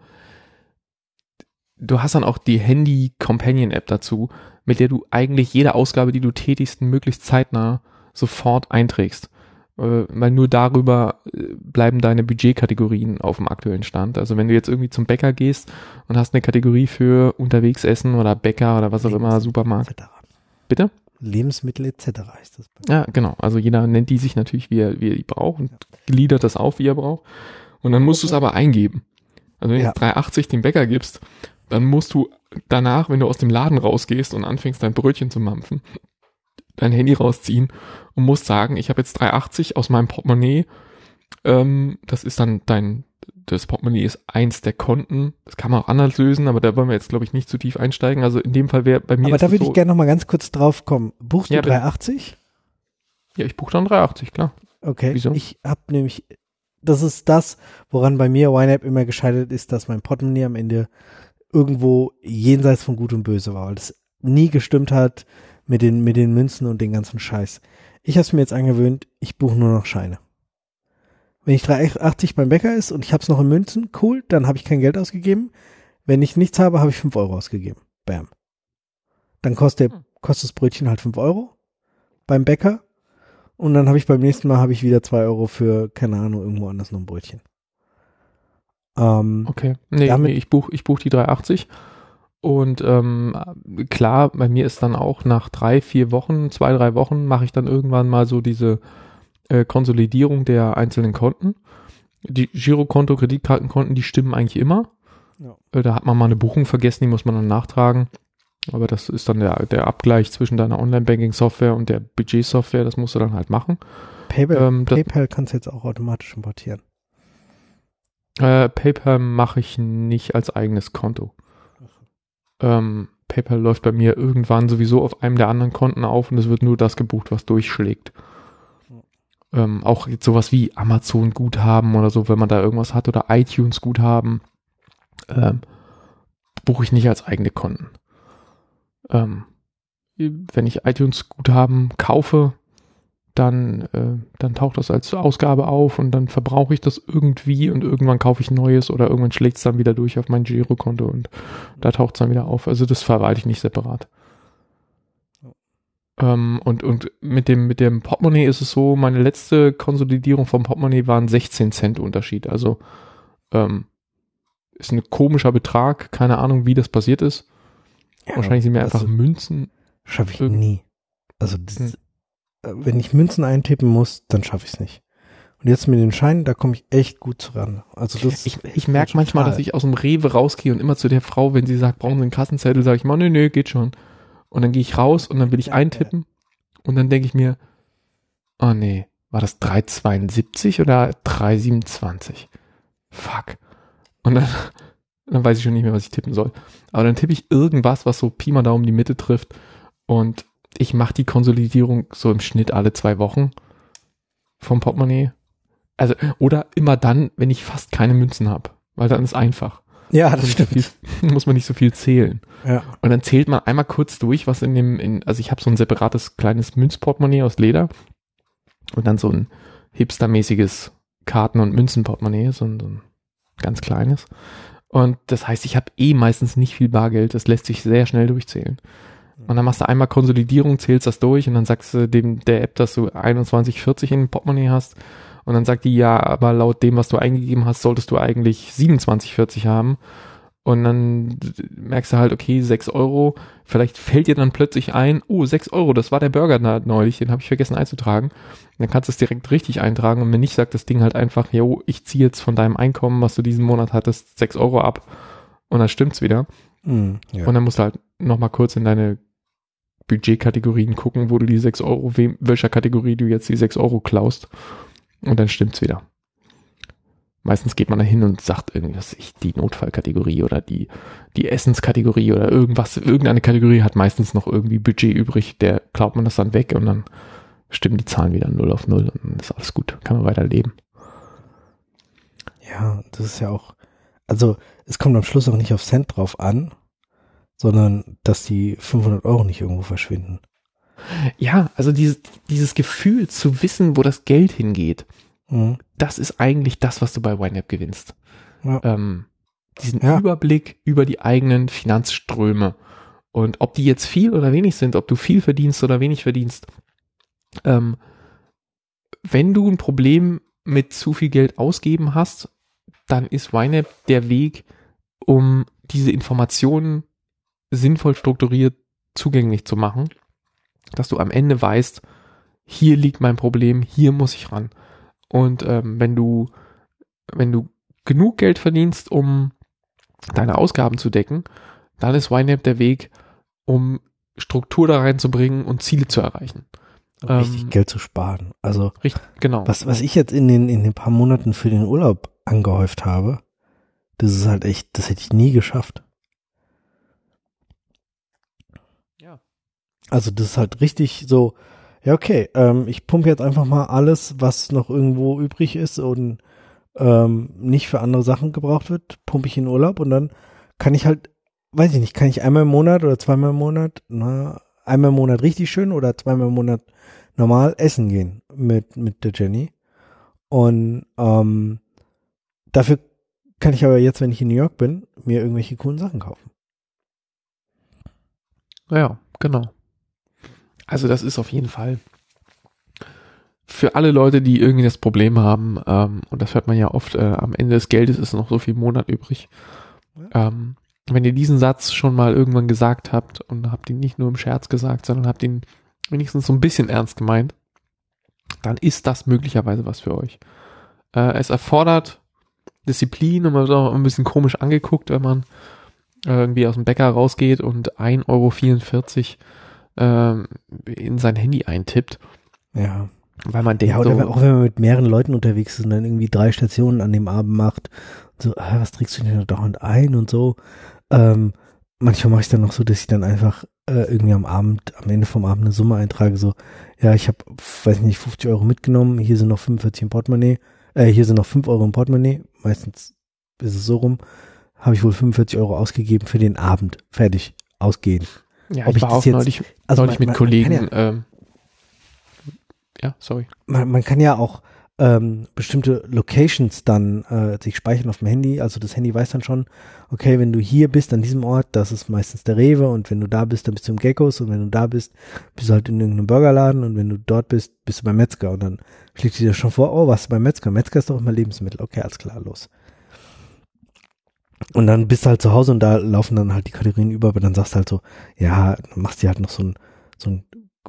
du hast dann auch die Handy-Companion-App dazu, mit der du eigentlich jede Ausgabe, die du tätigst, möglichst zeitnah sofort einträgst. Äh, weil nur darüber äh, bleiben deine Budgetkategorien auf dem aktuellen Stand. Also wenn du jetzt irgendwie zum Bäcker gehst und hast eine Kategorie für unterwegs essen oder Bäcker oder was auch immer, Supermarkt. et cetera. Bitte? Lebensmittel et cetera ist das. Ja, genau. Also jeder nennt die sich natürlich, wie er, wie er die braucht und gliedert das auf, wie er braucht. Und dann musst du es aber eingeben. Also wenn du Ja. jetzt drei achtzig den Bäcker gibst, dann musst du danach, wenn du aus dem Laden rausgehst und anfängst, dein Brötchen zu mampfen, dein Handy rausziehen und musst sagen, ich habe jetzt drei achtzig aus meinem Portemonnaie. Ähm, das ist dann dein, das Portemonnaie ist eins der Konten. Das kann man auch anders lösen, aber da wollen wir jetzt, glaube ich, nicht zu tief einsteigen. Also in dem Fall wäre bei mir. Aber ist da es würde so, ich gerne noch mal ganz kurz drauf kommen. Buchst du Ja, bitte. drei achtzig? Ja, ich buche dann drei achtzig, klar. Okay. Wieso? Ich habe nämlich, das ist das, woran bei mir YNAB immer gescheitert ist, dass mein Portemonnaie am Ende irgendwo jenseits von Gut und Böse war, weil das nie gestimmt hat mit den, mit den Münzen und den ganzen Scheiß. Ich habe es mir jetzt angewöhnt, ich buche nur noch Scheine. Wenn ich drei achtzig beim Bäcker ist und ich habe es noch in Münzen, cool, dann habe ich kein Geld ausgegeben. Wenn ich nichts habe, habe ich fünf Euro ausgegeben. Bam. Dann kostet, der, kostet das Brötchen halt fünf Euro beim Bäcker. Und dann habe ich beim nächsten Mal habe ich wieder zwei Euro für, keine Ahnung, irgendwo anders noch ein Brötchen. Ähm, Okay. Nee, damit- nee ich buche ich buch die drei achtzig. Und ähm, klar, bei mir ist dann auch nach drei, vier Wochen, zwei, drei Wochen mache ich dann irgendwann mal so diese äh, Konsolidierung der einzelnen Konten. Die Girokonto, Kreditkartenkonten, die stimmen eigentlich immer. Ja. Äh, da hat man mal eine Buchung vergessen, die muss man dann nachtragen. Aber das ist dann der, der Abgleich zwischen deiner Online-Banking-Software und der Budget-Software, das musst du dann halt machen. PayPal, Ähm, das- PayPal kannst du jetzt auch automatisch importieren. Äh, PayPal mache ich nicht als eigenes Konto. Ähm, PayPal läuft bei mir irgendwann sowieso auf einem der anderen Konten auf und es wird nur das gebucht, was durchschlägt. Ähm, auch jetzt sowas wie Amazon-Guthaben oder so, wenn man da irgendwas hat, oder iTunes-Guthaben, ähm, buche ich nicht als eigene Konten. Ähm, wenn ich iTunes-Guthaben kaufe, dann, äh, dann taucht das als Ausgabe auf und dann verbrauche ich das irgendwie und irgendwann kaufe ich Neues oder irgendwann schlägt es dann wieder durch auf mein Girokonto und da taucht es dann wieder auf. Also das verwalte ich nicht separat. Ähm, und, und mit dem, mit dem Portemonnaie ist es so, meine letzte Konsolidierung vom Portemonnaie waren sechzehn Cent Unterschied. Also, ähm, ist ein komischer Betrag. Keine Ahnung, wie das passiert ist. Ja, Wahrscheinlich sind mir also einfach Münzen. schaffe ich Irgend- nie. Also das, Hm. äh, wenn ich Münzen eintippen muss, dann schaffe ich es nicht. Und jetzt mit den Scheinen, da komme ich echt gut ran. Also das Ich, ich merke manchmal, dass ich aus dem Rewe rausgehe und immer zu der Frau, wenn sie sagt, brauchen Sie einen Kassenzettel, sage ich mal, nö, nö, geht schon. Und dann gehe ich raus und dann will ich Ja, eintippen und dann denke ich mir, oh nee, war das drei zweiundsiebzig oder drei siebenundzwanzig? Fuck. Und dann, dann weiß ich schon nicht mehr, was ich tippen soll. Aber dann tippe ich irgendwas, was so Pi mal Daumen die Mitte trifft und ich mache die Konsolidierung so im Schnitt alle zwei Wochen vom Portemonnaie. Also, oder immer dann, wenn ich fast keine Münzen habe, weil dann ist einfach. Ja, Muss das man nicht so stimmt. viel, muss man nicht so viel zählen. Ja. Und dann zählt man einmal kurz durch, was in dem, in, also ich habe so ein separates kleines Münzportemonnaie aus Leder und dann so ein hipstermäßiges Karten- und Münzenportemonnaie, so ein, so ein ganz kleines. Und das heißt, ich habe eh meistens nicht viel Bargeld, das lässt sich sehr schnell durchzählen. Und dann machst du einmal Konsolidierung, zählst das durch und dann sagst du dem der App, dass du einundzwanzig vierzig in dem Portemonnaie hast. Und dann sagt die, ja, aber laut dem, was du eingegeben hast, solltest du eigentlich siebenundzwanzig vierzig haben. Und dann merkst du halt, okay, sechs Euro. Vielleicht fällt dir dann plötzlich ein, oh, sechs Euro, das war der Burger da neulich, den habe ich vergessen einzutragen. Dann kannst du es direkt richtig eintragen. Und wenn nicht, sagt das Ding halt einfach, jo, ich ziehe jetzt von deinem Einkommen, was du diesen Monat hattest, sechs Euro ab. Und dann stimmt's wieder. Mhm, ja. Und dann musst du halt nochmal kurz in deine Budgetkategorien gucken, wo du die sechs Euro, wem, welcher Kategorie du jetzt die sechs Euro klaust. Und dann stimmt's wieder. Meistens geht man da hin und sagt irgendwas, ich, die Notfallkategorie oder die, die Essenskategorie oder irgendwas, irgendeine Kategorie hat meistens noch irgendwie Budget übrig, der klaut man das dann weg und dann stimmen die Zahlen wieder null auf null und dann ist alles gut, kann man weiter leben. Ja, das ist ja auch, also es kommt am Schluss auch nicht auf Cent drauf an, sondern dass die fünfhundert Euro nicht irgendwo verschwinden. Ja, also dieses, dieses Gefühl zu wissen, wo das Geld hingeht, Mhm. das ist eigentlich das, was du bei YNAB gewinnst. Ja. Ähm, diesen Ja. Überblick über die eigenen Finanzströme. Und ob die jetzt viel oder wenig sind, ob du viel verdienst oder wenig verdienst, ähm, wenn du ein Problem mit zu viel Geld ausgeben hast, dann ist YNAB der Weg, um diese Informationen sinnvoll strukturiert zugänglich zu machen, dass du am Ende weißt, hier liegt mein Problem, hier muss ich ran. Und ähm, wenn du wenn du genug Geld verdienst, um deine Ausgaben zu decken, dann ist YNAB der Weg, um Struktur da reinzubringen und Ziele zu erreichen. Richtig Ähm, Geld zu sparen. Also Richtig, genau. was, was ich jetzt in den, in den paar Monaten für den Urlaub angehäuft habe, das ist halt echt, das hätte ich nie geschafft. Ja. Also das ist halt richtig so, ja okay, ähm, ich pumpe jetzt einfach mal alles, was noch irgendwo übrig ist und ähm, nicht für andere Sachen gebraucht wird, pumpe ich in Urlaub und dann kann ich halt, weiß ich nicht, kann ich einmal im Monat oder zweimal im Monat, na, einmal im Monat richtig schön oder zweimal im Monat normal essen gehen mit, mit der Jenny. Und ähm, dafür kann ich aber jetzt, wenn ich in New York bin, mir irgendwelche coolen Sachen kaufen. Ja, genau. Also das ist auf jeden Fall für alle Leute, die irgendwie das Problem haben, ähm, und das hört man ja oft, äh, am Ende des Geldes ist noch so viel Monat übrig. Ja. Ähm, wenn ihr diesen Satz schon mal irgendwann gesagt habt und habt ihn nicht nur im Scherz gesagt, sondern habt ihn wenigstens so ein bisschen ernst gemeint, dann ist das möglicherweise was für euch. Äh, es erfordert Disziplin und man wird auch ein bisschen komisch angeguckt, wenn man äh, irgendwie aus dem Bäcker rausgeht und ein Euro vierundvierzig ähm, in sein Handy eintippt, Ja. weil man denkt, Ja, oder so, wenn, auch wenn man mit mehreren Leuten unterwegs ist und dann irgendwie drei Stationen an dem Abend macht, so, ah, was trägst du denn da dauernd ein und so. Ähm, manchmal mache ich dann noch so, dass ich dann einfach äh, irgendwie am Abend, am Ende vom Abend eine Summe eintrage, so, ja, ich habe, weiß ich nicht, fünfzig Euro mitgenommen, hier sind noch fünfundvierzig im Portemonnaie, äh, hier sind noch fünf Euro im Portemonnaie, meistens ist es so rum, habe ich wohl fünfundvierzig Euro ausgegeben für den Abend, fertig, ausgehen. ja, ob ich ich war das auch jetzt- neulich, Also neulich man- mit man- Kollegen, man kann ähm, ja, sorry. man, man kann ja auch ähm, bestimmte Locations dann äh, sich speichern auf dem Handy. Also das Handy weiß dann schon, okay, wenn du hier bist an diesem Ort, das ist meistens der Rewe und wenn du da bist, dann bist du im Geckos und wenn du da bist, bist du halt in irgendeinem Burgerladen und wenn du dort bist, bist du beim Metzger und dann schlägt dir schon vor, oh, was beim Metzger? Metzger ist doch immer Lebensmittel. Okay, alles klar, los. Und dann bist du halt zu Hause und da laufen dann halt die Kategorien über, aber dann sagst du halt so, ja, dann machst du halt noch so ein, so ein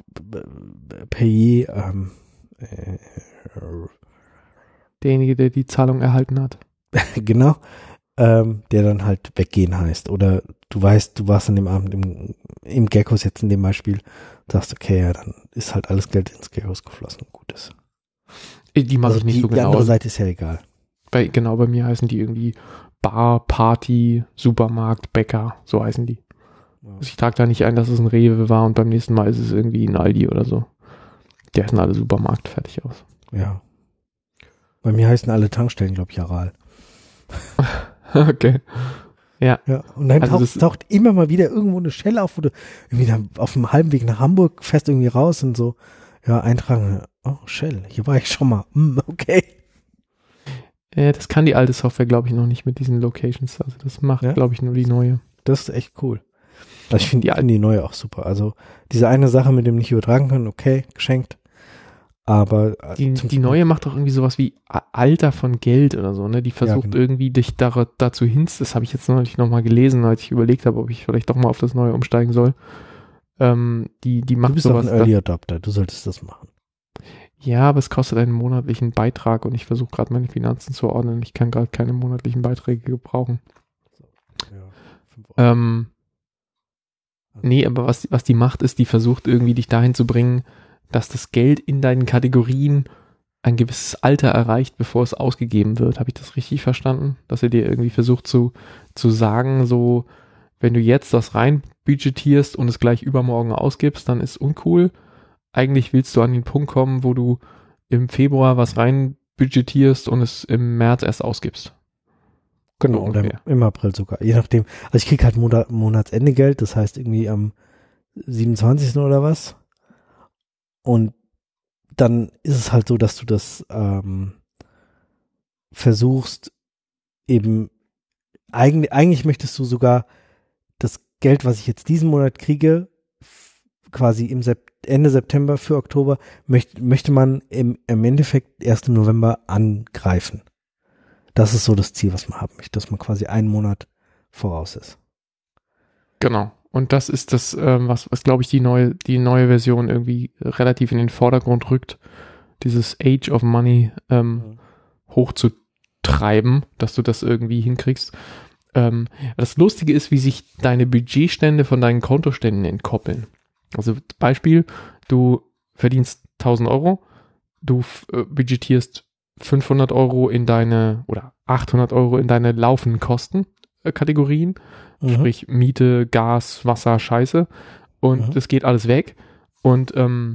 Payé, ähm, äh, Derjenige, der die Zahlung erhalten hat. genau, ähm, der dann halt weggehen heißt. Oder du weißt, du warst an dem Abend im, im Geckos jetzt in dem Beispiel, sagst, okay, ja, dann ist halt alles Geld ins Geckos geflossen und gut ist. Die mache Also ich nicht die, so die genau. andere Seite ist ja egal. Bei, genau, bei mir heißen die irgendwie Bar, Party, Supermarkt, Bäcker, so heißen die. Ja. Also ich trage da nicht ein, dass es ein Rewe war und beim nächsten Mal ist es irgendwie ein Aldi oder so. Die heißen alle Supermarkt, fertig aus. Ja. Bei mir heißen alle Tankstellen, glaube ich, Aral. Okay. Ja. Ja, und dann Also taucht, taucht immer mal wieder irgendwo eine Schelle auf, wo du irgendwie dann auf dem halben Weg nach Hamburg fährst irgendwie raus und so, ja, eintragen, oh, Shell, hier war ich schon mal, hm, okay. Äh, das kann die alte Software, glaube ich, noch nicht mit diesen Locations. Also das macht, Ja? glaube ich, nur die neue. Das ist echt cool. Also ich finde die, Die find die neue auch super. Also diese eine Sache mit dem nicht übertragen können, okay, geschenkt. Aber äh, Die, zum die neue macht doch irgendwie sowas wie A- Alter von Geld oder so, ne? Die versucht genau. irgendwie dich da, dazu hin, das habe ich jetzt neulich nochmal gelesen, als ich überlegt habe, ob ich vielleicht doch mal auf das Neue umsteigen soll. Ähm, die, die Du macht bist doch sowas. ein Early Adopter, du solltest das machen. Ja, aber es kostet einen monatlichen Beitrag und ich versuche gerade meine Finanzen zu ordnen. Ich kann gerade keine monatlichen Beiträge gebrauchen. Ja, fünf Euro. Ähm, nee, aber was, was die macht, ist, die versucht irgendwie dich dahin zu bringen, dass das Geld in deinen Kategorien ein gewisses Alter erreicht, bevor es ausgegeben wird. Habe ich das richtig verstanden? Dass er dir irgendwie versucht zu, zu sagen, so, wenn du jetzt das rein budgetierst und es gleich übermorgen ausgibst, dann ist uncool. Eigentlich willst du an den Punkt kommen, wo du im Februar was rein budgetierst und es im März erst ausgibst. Genau, so oder im, ungefähr. im April sogar. Je nachdem. Also ich krieg halt Monat, Monatsende Geld, das heißt irgendwie am siebenundzwanzigsten oder was. Und dann ist es halt so, dass du das ähm, versuchst, eben eigentlich, eigentlich möchtest du sogar das Geld, was ich jetzt diesen Monat kriege, f- quasi im Sep- Ende September für Oktober, möcht, möchte man im, im Endeffekt erst im November angreifen. Das ist so das Ziel, was man haben möchte, dass man quasi einen Monat voraus ist. Genau. Und das ist das, ähm, was, was glaube ich, die neue, die neue Version irgendwie relativ in den Vordergrund rückt, dieses Age of Money ähm, Mhm. hochzutreiben, dass du das irgendwie hinkriegst. Ähm, das Lustige ist, wie sich deine Budgetstände von deinen Kontoständen entkoppeln. Also Beispiel, du verdienst tausend Euro, du f- äh, budgetierst fünfhundert Euro in deine oder achthundert Euro in deine laufenden Kosten-Kategorien, Mhm. sprich Miete, Gas, Wasser, Scheiße und Mhm. das geht alles weg und ähm,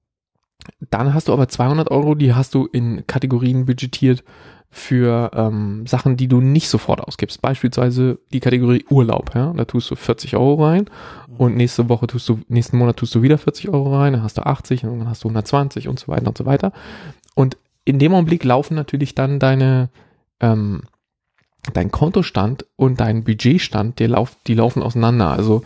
dann hast du aber zweihundert Euro, die hast du in Kategorien budgetiert für ähm, Sachen, die du nicht sofort ausgibst. Beispielsweise die Kategorie Urlaub, ja, da tust du vierzig Euro rein und nächste Woche tust du, nächsten Monat tust du wieder vierzig Euro rein, dann hast du achtzig und dann hast du hundertzwanzig und so weiter und so weiter. Und in dem Augenblick laufen natürlich dann deine, ähm, dein Kontostand und dein Budgetstand, die, lauf, die laufen auseinander. Also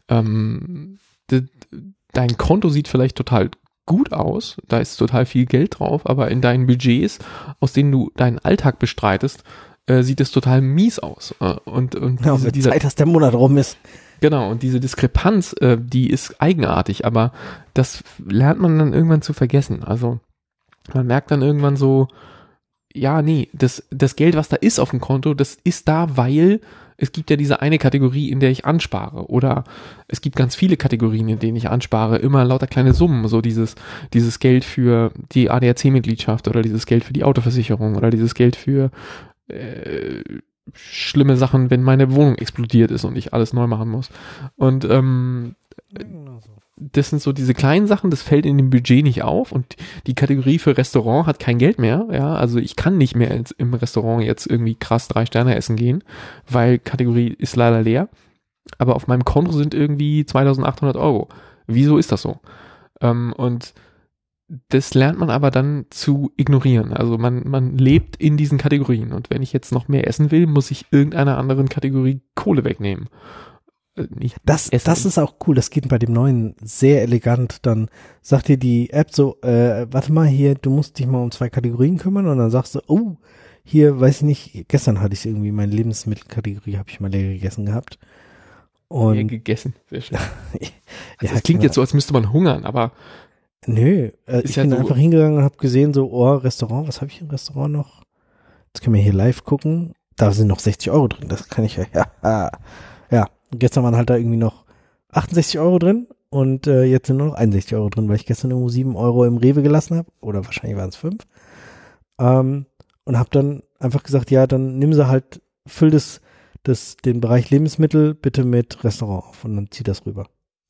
ähm, de, dein Konto sieht vielleicht total gut aus, da ist total viel Geld drauf, aber in deinen Budgets, aus denen du deinen Alltag bestreitest, äh, sieht es total mies aus. Äh, und und Ja, diese, mit dieser, Zeit, dass der Monat rum ist. genau, und diese Diskrepanz, äh, die ist eigenartig, aber das lernt man dann irgendwann zu vergessen. Also man merkt dann irgendwann so, ja, nee, das, das Geld, was da ist auf dem Konto, das ist da, weil es gibt ja diese eine Kategorie, in der ich anspare. Oder es gibt ganz viele Kategorien, in denen ich anspare, immer lauter kleine Summen. So dieses, dieses Geld für die A D A C-Mitgliedschaft oder dieses Geld für die Autoversicherung oder dieses Geld für äh, schlimme Sachen, wenn meine Wohnung explodiert ist und ich alles neu machen muss. Und ähm, das sind so diese kleinen Sachen, das fällt in dem Budget nicht auf und die Kategorie für Restaurant hat kein Geld mehr, ja, also ich kann nicht mehr ins, im Restaurant jetzt irgendwie krass drei Sterne essen gehen, weil Kategorie ist leider leer, aber auf meinem Konto sind irgendwie zweitausendachthundert Euro. Wieso ist das so? Ähm, und das lernt man aber dann zu ignorieren. Also man, man lebt in diesen Kategorien. Und wenn ich jetzt noch mehr essen will, muss ich irgendeiner anderen Kategorie Kohle wegnehmen. Nicht Das, das ist auch cool. Das geht bei dem neuen sehr elegant. Dann sagt dir die App so, äh, warte mal hier, du musst dich mal um zwei Kategorien kümmern. Und dann sagst du, oh, hier, weiß ich nicht, gestern hatte ich irgendwie meine Lebensmittelkategorie, habe ich mal leer gegessen gehabt. Und leer gegessen, sehr schön. ja, also das klingt jetzt so, als müsste man hungern, aber nö, äh, ich ja bin so einfach hingegangen und habe gesehen, so, oh, Restaurant, was habe ich im Restaurant noch? Jetzt können wir hier live gucken. Da sind noch sechzig Euro drin, das kann ich ja, ja, ja. Gestern waren halt da irgendwie noch achtundsechzig Euro drin und äh, jetzt sind nur noch einundsechzig Euro drin, weil ich gestern irgendwo sieben Euro im Rewe gelassen habe. Oder wahrscheinlich waren es fünf. Ähm, und habe dann einfach gesagt, ja, dann nimm sie halt, füll das, das, den Bereich Lebensmittel bitte mit Restaurant auf und dann zieh das rüber.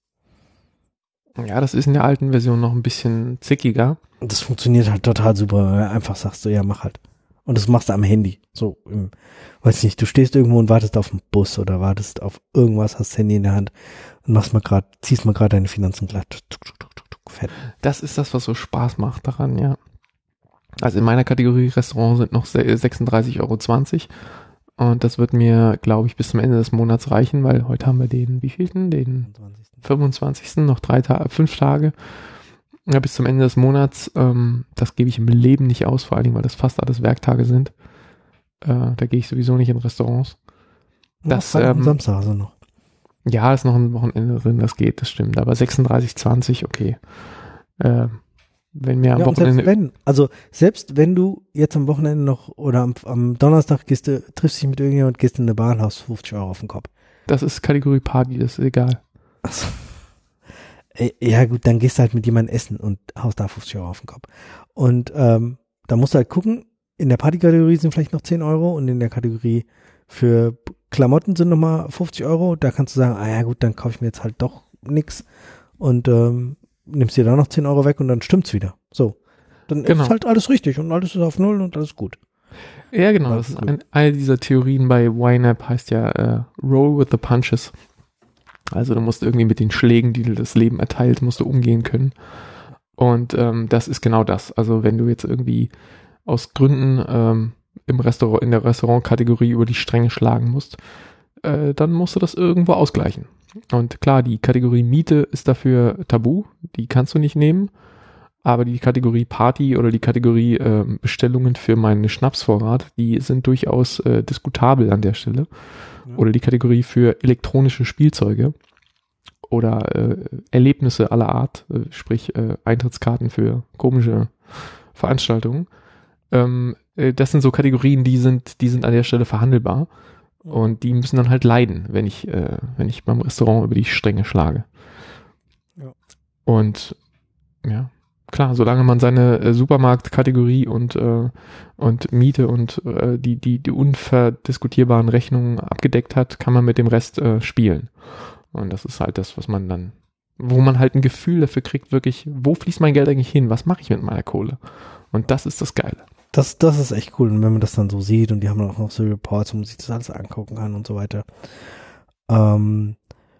Ja, das ist in der alten Version noch ein bisschen zickiger. Und das funktioniert halt total super, weil du einfach sagst so, ja, mach halt. Und das machst du am Handy. So, im, weiß nicht, du stehst irgendwo und wartest auf einen Bus oder wartest auf irgendwas, hast das Handy in der Hand und machst mal gerade, ziehst mal gerade deine Finanzen glatt. Fett. Das ist das, was so Spaß macht daran, ja. Also in meiner Kategorie Restaurant sind noch sechsunddreißig Euro zwanzig und das wird mir, glaube ich, bis zum Ende des Monats reichen, weil heute haben wir den, wie vielten? Den fünfundzwanzigsten noch drei Tage, fünf Tage. Ja, bis zum Ende des Monats, ähm, das gebe ich im Leben nicht aus, vor allen Dingen, weil das fast alles Werktage sind. Äh, da gehe ich sowieso nicht in Restaurants. Das, ja, ähm, Samstag also noch. Ja, ist noch ein Wochenende drin, das geht, das stimmt. Aber sechsunddreißig zwanzig, okay. Äh, wenn mir am ja, Wochenende... Selbst wenn, also selbst wenn du jetzt am Wochenende noch oder am, am Donnerstag gehst du, triffst dich mit irgendjemand, gehst in eine Bahn, hast fünfzig Euro auf den Kopf. Das ist Kategorie Party, das ist egal. Achso. Ja gut, dann gehst du halt mit jemandem essen und haust da fünfzig Euro auf den Kopf. Und ähm, da musst du halt gucken, in der Partykategorie sind vielleicht noch zehn Euro und in der Kategorie für Klamotten sind nochmal fünfzig Euro. Da kannst du sagen, ah ja gut, dann kaufe ich mir jetzt halt doch nix und ähm, nimmst dir da noch zehn Euro weg und dann stimmt's wieder. So, dann genau. ist halt alles richtig und alles ist auf Null und alles gut. Ja genau, das ist ein, eine dieser Theorien bei Y NAB, heißt ja äh, Roll with the Punches. Also du musst irgendwie mit den Schlägen, die dir das Leben erteilt, musst du umgehen können. Und ähm, das ist genau das. Also wenn du jetzt irgendwie aus Gründen ähm, im Restaurant, in der Restaurantkategorie über die Stränge schlagen musst, äh, dann musst du das irgendwo ausgleichen. Und klar, die Kategorie Miete ist dafür tabu, die kannst du nicht nehmen. Aber die Kategorie Party oder die Kategorie äh, Bestellungen für meinen Schnapsvorrat, die sind durchaus äh, diskutabel an der Stelle. Oder die Kategorie für elektronische Spielzeuge oder äh, Erlebnisse aller Art, äh, sprich äh, Eintrittskarten für komische Veranstaltungen. Ähm, äh, das sind so Kategorien, die sind, die sind an der Stelle verhandelbar und die müssen dann halt leiden, wenn ich, äh, wenn ich beim Restaurant über die Stränge schlage. Ja. Und ja, klar, solange man seine äh, Supermarktkategorie und äh, und Miete und äh, die die die unverdiskutierbaren Rechnungen abgedeckt hat, kann man mit dem Rest äh, spielen. Und das ist halt das, was man dann, wo man halt ein Gefühl dafür kriegt, wirklich, wo fließt mein Geld eigentlich hin? Was mache ich mit meiner Kohle? Und das ist das Geile. Das das ist echt cool. Und wenn man das dann so sieht und die haben dann auch noch so Reports, wo man sich das alles angucken kann und so weiter. Ähm,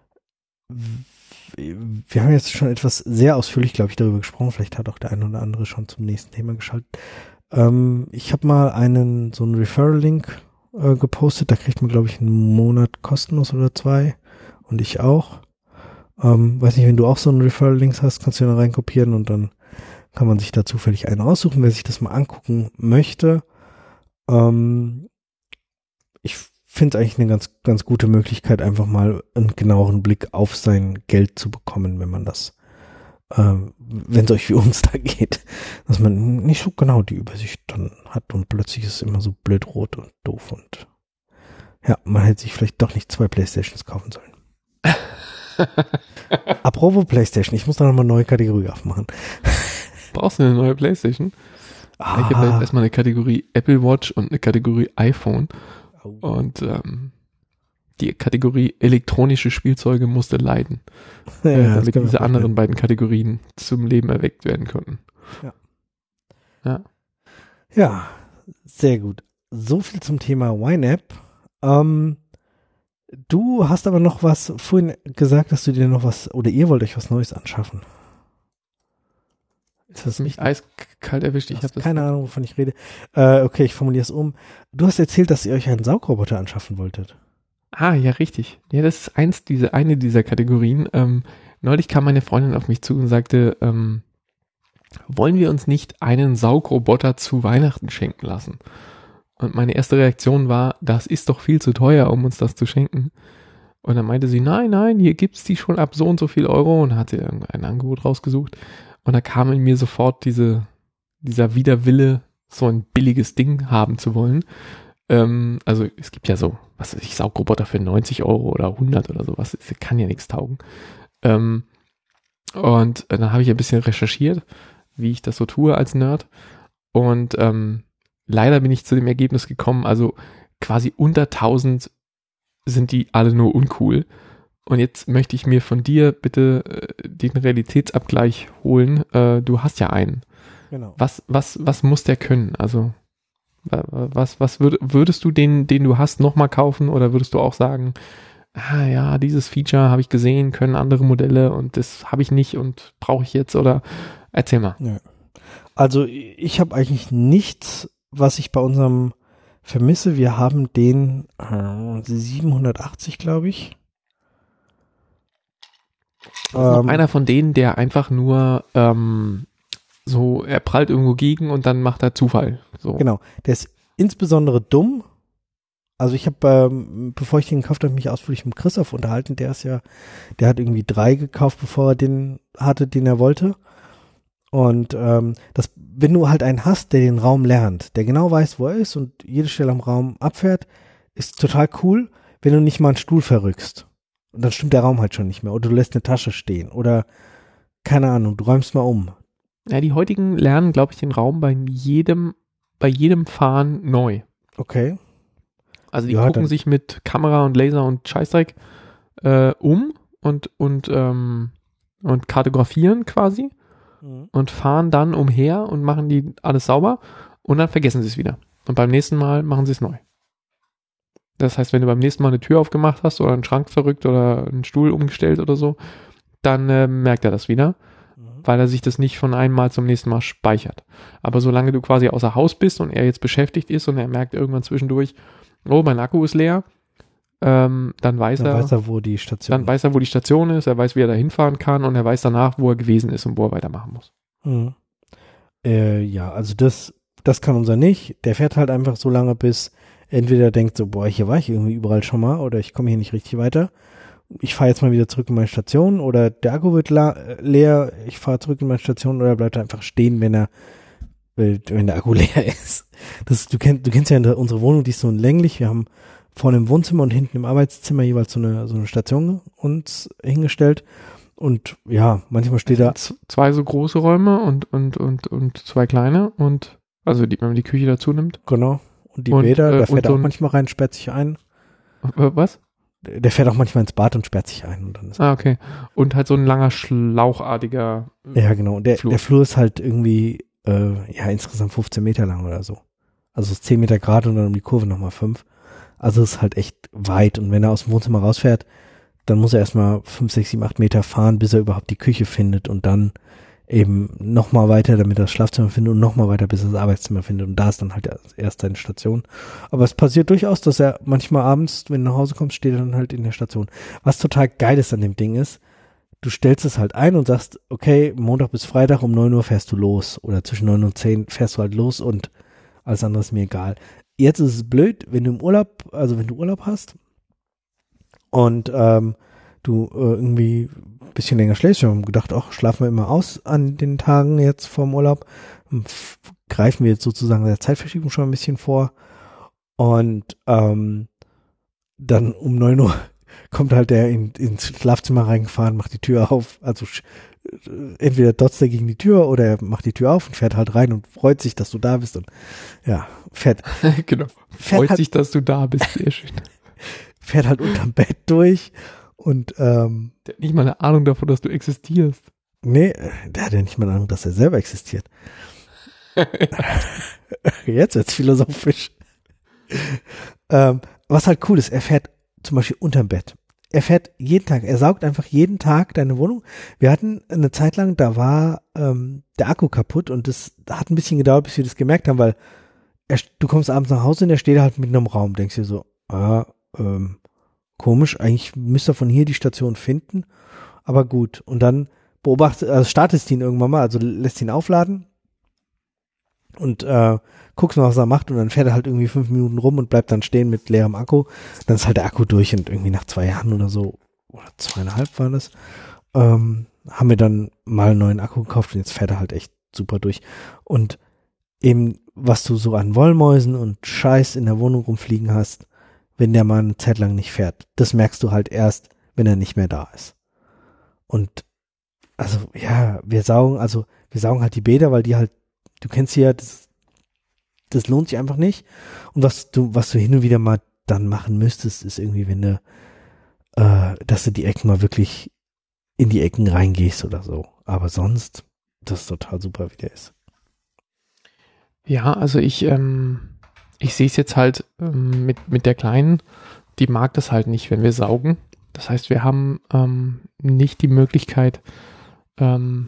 wir haben jetzt schon etwas sehr ausführlich, glaube ich, darüber gesprochen. Vielleicht hat auch der eine oder andere schon zum nächsten Thema geschaltet. Ähm, ich habe mal einen, so einen Referral-Link äh, gepostet. Da kriegt man, glaube ich, einen Monat kostenlos oder zwei. Und ich auch. Ähm, weiß nicht, wenn du auch so einen Referral-Links hast, kannst du den reinkopieren und dann kann man sich da zufällig einen aussuchen, wer sich das mal angucken möchte. Ähm, ich finde es eigentlich eine ganz, ganz gute Möglichkeit, einfach mal einen genaueren Blick auf sein Geld zu bekommen, wenn man das, äh, wenn es euch wie uns da geht, dass man nicht so genau die Übersicht dann hat und plötzlich ist es immer so blöd rot und doof und ja, man hätte sich vielleicht doch nicht zwei Playstations kaufen sollen. Apropos Playstation, ich muss da nochmal eine neue Kategorie aufmachen. Brauchst du eine neue Playstation? Ah. Ich habe jetzt erstmal eine Kategorie Apple Watch und eine Kategorie iPhone. Und ähm, die Kategorie elektronische Spielzeuge musste leiden, ja, äh, damit diese anderen beiden Kategorien zum Leben erweckt werden konnten. Ja. Ja, ja, sehr gut. So viel zum Thema Y NAB. Ähm, du hast aber noch was vorhin gesagt, dass du dir noch was, oder ihr wollt euch was Neues anschaffen. Ist das mich eiskalt erwischt. Ich habe das keine Ahnung, wovon ich rede. Äh, okay, ich formuliere es um. Du hast erzählt, dass ihr euch einen Saugroboter anschaffen wolltet. Ah, ja, richtig. Ja, das ist eins, diese, eine dieser Kategorien. Ähm, neulich kam meine Freundin auf mich zu und sagte, ähm, wollen wir uns nicht einen Saugroboter zu Weihnachten schenken lassen? Und meine erste Reaktion war, das ist doch viel zu teuer, um uns das zu schenken. Und dann meinte sie, nein, nein, hier gibt's die schon ab so und so viel Euro, und hat sie irgendein Angebot rausgesucht. Und da kam in mir sofort diese, dieser Widerwille, so ein billiges Ding haben zu wollen. Ähm, also es gibt ja so, was weiß ich, Saugroboter für neunzig Euro oder hundert oder sowas. Das kann ja nichts taugen. Ähm, und dann habe ich ein bisschen recherchiert, wie ich das so tue als Nerd. Und ähm, leider bin ich zu dem Ergebnis gekommen, also quasi unter tausend sind die alle nur uncool. Und jetzt möchte ich mir von dir bitte äh, den Realitätsabgleich holen. Äh, du hast ja einen. Genau. Was, was, was muss der können? Also was, was würd, würdest du den, den du hast, nochmal kaufen, oder würdest du auch sagen, ah ja, dieses Feature habe ich gesehen, können andere Modelle und das habe ich nicht und brauche ich jetzt, oder erzähl mal. Ja. Also ich habe eigentlich nichts, was ich bei unserem vermisse. Wir haben den äh, siebenhundertachtzig, glaube ich. Das ist noch einer von denen, der einfach nur ähm, so, er prallt irgendwo gegen und dann macht er Zufall. So. Genau, der ist insbesondere dumm. Also ich habe, ähm, bevor ich den gekauft habe, mich ausführlich mit Christoph unterhalten. Der ist ja, der hat irgendwie drei gekauft, bevor er den hatte, den er wollte. Und ähm, das, wenn du halt einen hast, der den Raum lernt, der genau weiß, wo er ist und jede Stelle am Raum abfährt, ist total cool, wenn du nicht mal einen Stuhl verrückst. Und dann stimmt der Raum halt schon nicht mehr. Oder du lässt eine Tasche stehen. Oder, keine Ahnung, du räumst mal um. Ja, die heutigen lernen, glaube ich, den Raum bei jedem, bei jedem Fahren neu. Okay. Also die Ja, gucken dann- sich mit Kamera und Laser und Scheißdreck äh, um und, und, ähm, und kartografieren quasi und fahren dann umher und machen die alles sauber und dann vergessen sie es wieder. Und beim nächsten Mal machen sie es neu. Das heißt, wenn du beim nächsten Mal eine Tür aufgemacht hast oder einen Schrank verrückt oder einen Stuhl umgestellt oder so, dann äh, merkt er das wieder, weil er sich das nicht von einem Mal zum nächsten Mal speichert. Aber solange du quasi außer Haus bist und er jetzt beschäftigt ist und er merkt irgendwann zwischendurch, oh, mein Akku ist leer, ähm, dann weiß Dann er, weiß er, wo die Station dann weiß er, wo die Station ist, er weiß, wie er da hinfahren kann und er weiß danach, wo er gewesen ist und wo er weitermachen muss. Mhm. Äh, ja, also das, das kann unser nicht. Der fährt halt einfach so lange, bis entweder denkt so, boah, hier war ich irgendwie überall schon mal oder ich komme hier nicht richtig weiter. Ich fahre jetzt mal wieder zurück in meine Station oder der Akku wird la- leer, ich fahre zurück in meine Station, oder bleibt er einfach stehen, wenn er wenn der Akku leer ist. Das, du kennst, du kennst ja unsere Wohnung, die ist so länglich. Wir haben vorne im Wohnzimmer und hinten im Arbeitszimmer jeweils so eine, so eine Station uns hingestellt. Und ja, manchmal steht da Z- Zwei so große Räume und, und, und, und zwei kleine und, also die, wenn man die Küche dazu nimmt. genau. Und die Und, Bäder, äh, da und fährt er so auch ein- manchmal rein, sperrt sich ein. Äh, Was? Der fährt auch manchmal ins Bad und sperrt sich ein. Und dann ist Ah, okay. Und halt so ein langer, schlauchartiger ja, genau. Und der Flur. der Flur ist halt irgendwie, äh, ja, insgesamt fünfzehn Meter lang oder so. Also es ist zehn Meter gerade und dann um die Kurve nochmal fünf. Also es ist halt echt weit. Und wenn er aus dem Wohnzimmer rausfährt, dann muss er erstmal fünf, sechs, sieben, acht Meter fahren, bis er überhaupt die Küche findet und dann eben nochmal weiter, damit er das Schlafzimmer findet und nochmal weiter, bis er das Arbeitszimmer findet. Und da ist dann halt erst seine Station. Aber es passiert durchaus, dass er manchmal abends, wenn du nach Hause kommst, steht er dann halt in der Station. Was total geil ist an dem Ding ist, du stellst es halt ein und sagst, okay, Montag bis Freitag um neun Uhr fährst du los oder zwischen neun und zehn fährst du halt los und alles andere ist mir egal. Jetzt ist es blöd, wenn du im Urlaub, also wenn du Urlaub hast und ähm, du äh, irgendwie ein bisschen länger schläfst. Wir haben gedacht, ach, schlafen wir immer aus an den Tagen jetzt vorm Urlaub. F- Greifen wir jetzt sozusagen der Zeitverschiebung schon ein bisschen vor. Und ähm, dann um neun Uhr kommt halt der in, ins Schlafzimmer reingefahren, macht die Tür auf. Also sch- entweder dotzt er gegen die Tür oder er macht die Tür auf und fährt halt rein und freut sich, dass du da bist. Und ja, fährt, genau. fährt Freut halt, sich, dass du da bist. Sehr schön. fährt halt unterm Bett durch. Und ähm, Der hat nicht mal eine Ahnung davon, dass du existierst. nee, der hat ja nicht mal Ahnung, dass er selber existiert. Jetzt wird's philosophisch. ähm, was halt cool ist, er fährt zum Beispiel unterm Bett. er fährt jeden Tag, er saugt einfach jeden Tag deine Wohnung. Wir hatten eine Zeit lang, da war ähm, der Akku kaputt und das hat ein bisschen gedauert, bis wir das gemerkt haben, weil er, du kommst abends nach Hause und er steht halt mitten im Raum, denkst dir so, ah, ähm, komisch, eigentlich müsste er von hier die Station finden, aber gut. Und dann beobachtet, also startest ihn irgendwann mal, also lässt ihn aufladen und äh, guckst mal, was er macht und dann fährt er halt irgendwie fünf Minuten rum und bleibt dann stehen mit leerem Akku. Dann ist halt der Akku durch und irgendwie nach zwei Jahren oder so, oder zweieinhalb war das, ähm, haben wir dann mal einen neuen Akku gekauft und jetzt fährt er halt echt super durch. Und eben, was du so an Wollmäusen und Scheiß in der Wohnung rumfliegen hast, wenn der mal eine Zeit lang nicht fährt, das merkst du halt erst, wenn er nicht mehr da ist. Und also, ja, wir saugen, also wir saugen halt die Bäder, weil die halt, du kennst sie ja, das Das lohnt sich einfach nicht. Und was du, was du hin und wieder mal dann machen müsstest, ist irgendwie, wenn du, äh, dass du die Ecken mal wirklich in die Ecken reingehst oder so. Aber sonst, das ist total super, wie der ist. Ja, also ich, ähm, ich sehe es jetzt halt ähm, mit, mit der Kleinen, die mag das halt nicht, wenn wir saugen. Das heißt, wir haben ähm, nicht die Möglichkeit, ähm,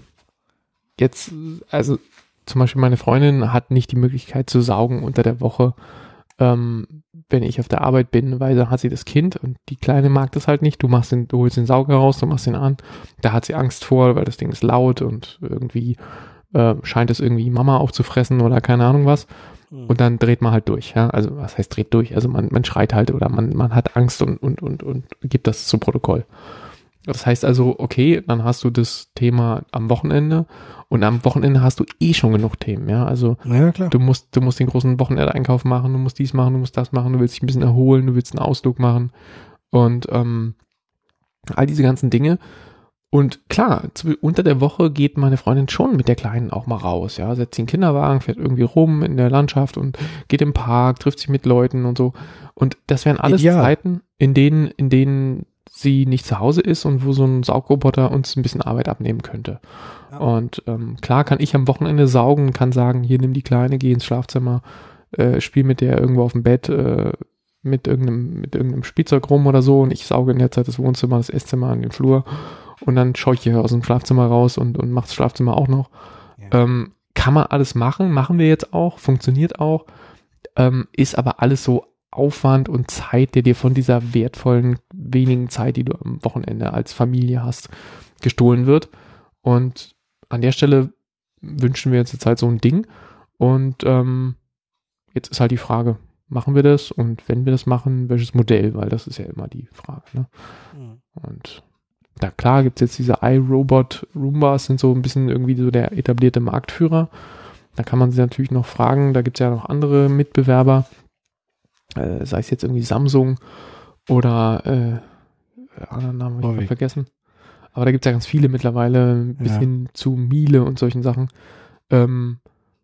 jetzt, also zum Beispiel meine Freundin hat nicht die Möglichkeit zu saugen unter der Woche, ähm, wenn ich auf der Arbeit bin, weil dann hat sie das Kind und die Kleine mag das halt nicht. Du machst den, du holst den Sauger raus, du machst ihn an. Da hat sie Angst vor, weil das Ding ist laut und irgendwie äh, scheint es irgendwie Mama aufzufressen oder keine Ahnung was. Mhm. Und dann dreht man halt durch. Ja? Also was heißt dreht durch? Also man, man schreit halt oder man, man hat Angst und, und, und, und gibt das zu Protokoll. Das heißt also, okay, dann hast du das Thema am Wochenende und am Wochenende hast du eh schon genug Themen, ja, also ja, klar. du musst, du musst den großen Wochenendeinkauf machen, du musst dies machen, du musst das machen, du willst dich ein bisschen erholen, du willst einen Ausflug machen und ähm, all diese ganzen Dinge und klar, zu, unter der Woche geht meine Freundin schon mit der Kleinen auch mal raus, ja, setzt sie in den Kinderwagen, fährt irgendwie rum in der Landschaft und geht im Park, trifft sich mit Leuten und so und das wären alles Ideal. Zeiten, in denen, in denen sie nicht zu Hause ist und wo so ein Saugroboter uns ein bisschen Arbeit abnehmen könnte. Ja. Und ähm, klar kann ich am Wochenende saugen, kann sagen, hier nimm die Kleine, geh ins Schlafzimmer, äh, spiel mit der irgendwo auf dem Bett äh, mit irgendeinem mit irgendeinem Spielzeug rum oder so und ich sauge in der Zeit das Wohnzimmer, das Esszimmer, den Flur und dann schaue ich hier aus dem Schlafzimmer raus und, und mache das Schlafzimmer auch noch. Ja. Ähm, kann man alles machen, machen wir jetzt auch, funktioniert auch, ähm, ist aber alles so Aufwand und Zeit, der dir von dieser wertvollen wenigen Zeit, die du am Wochenende als Familie hast, gestohlen wird. Und an der Stelle wünschen wir uns jetzt halt so ein Ding. Und ähm, jetzt ist halt die Frage, machen wir das? Und wenn wir das machen, welches Modell? Weil das ist ja immer die Frage. Ne? Mhm. Und da klar gibt es jetzt diese iRobot Roombas, sind so ein bisschen irgendwie so der etablierte Marktführer. Da kann man sich natürlich noch fragen, da gibt es ja noch andere Mitbewerber, Äh, sei es jetzt irgendwie Samsung oder äh, anderen Namen habe ich gerade vergessen. Aber da gibt es ja ganz viele mittlerweile, bis ja. hin zu Miele und solchen Sachen. Ähm,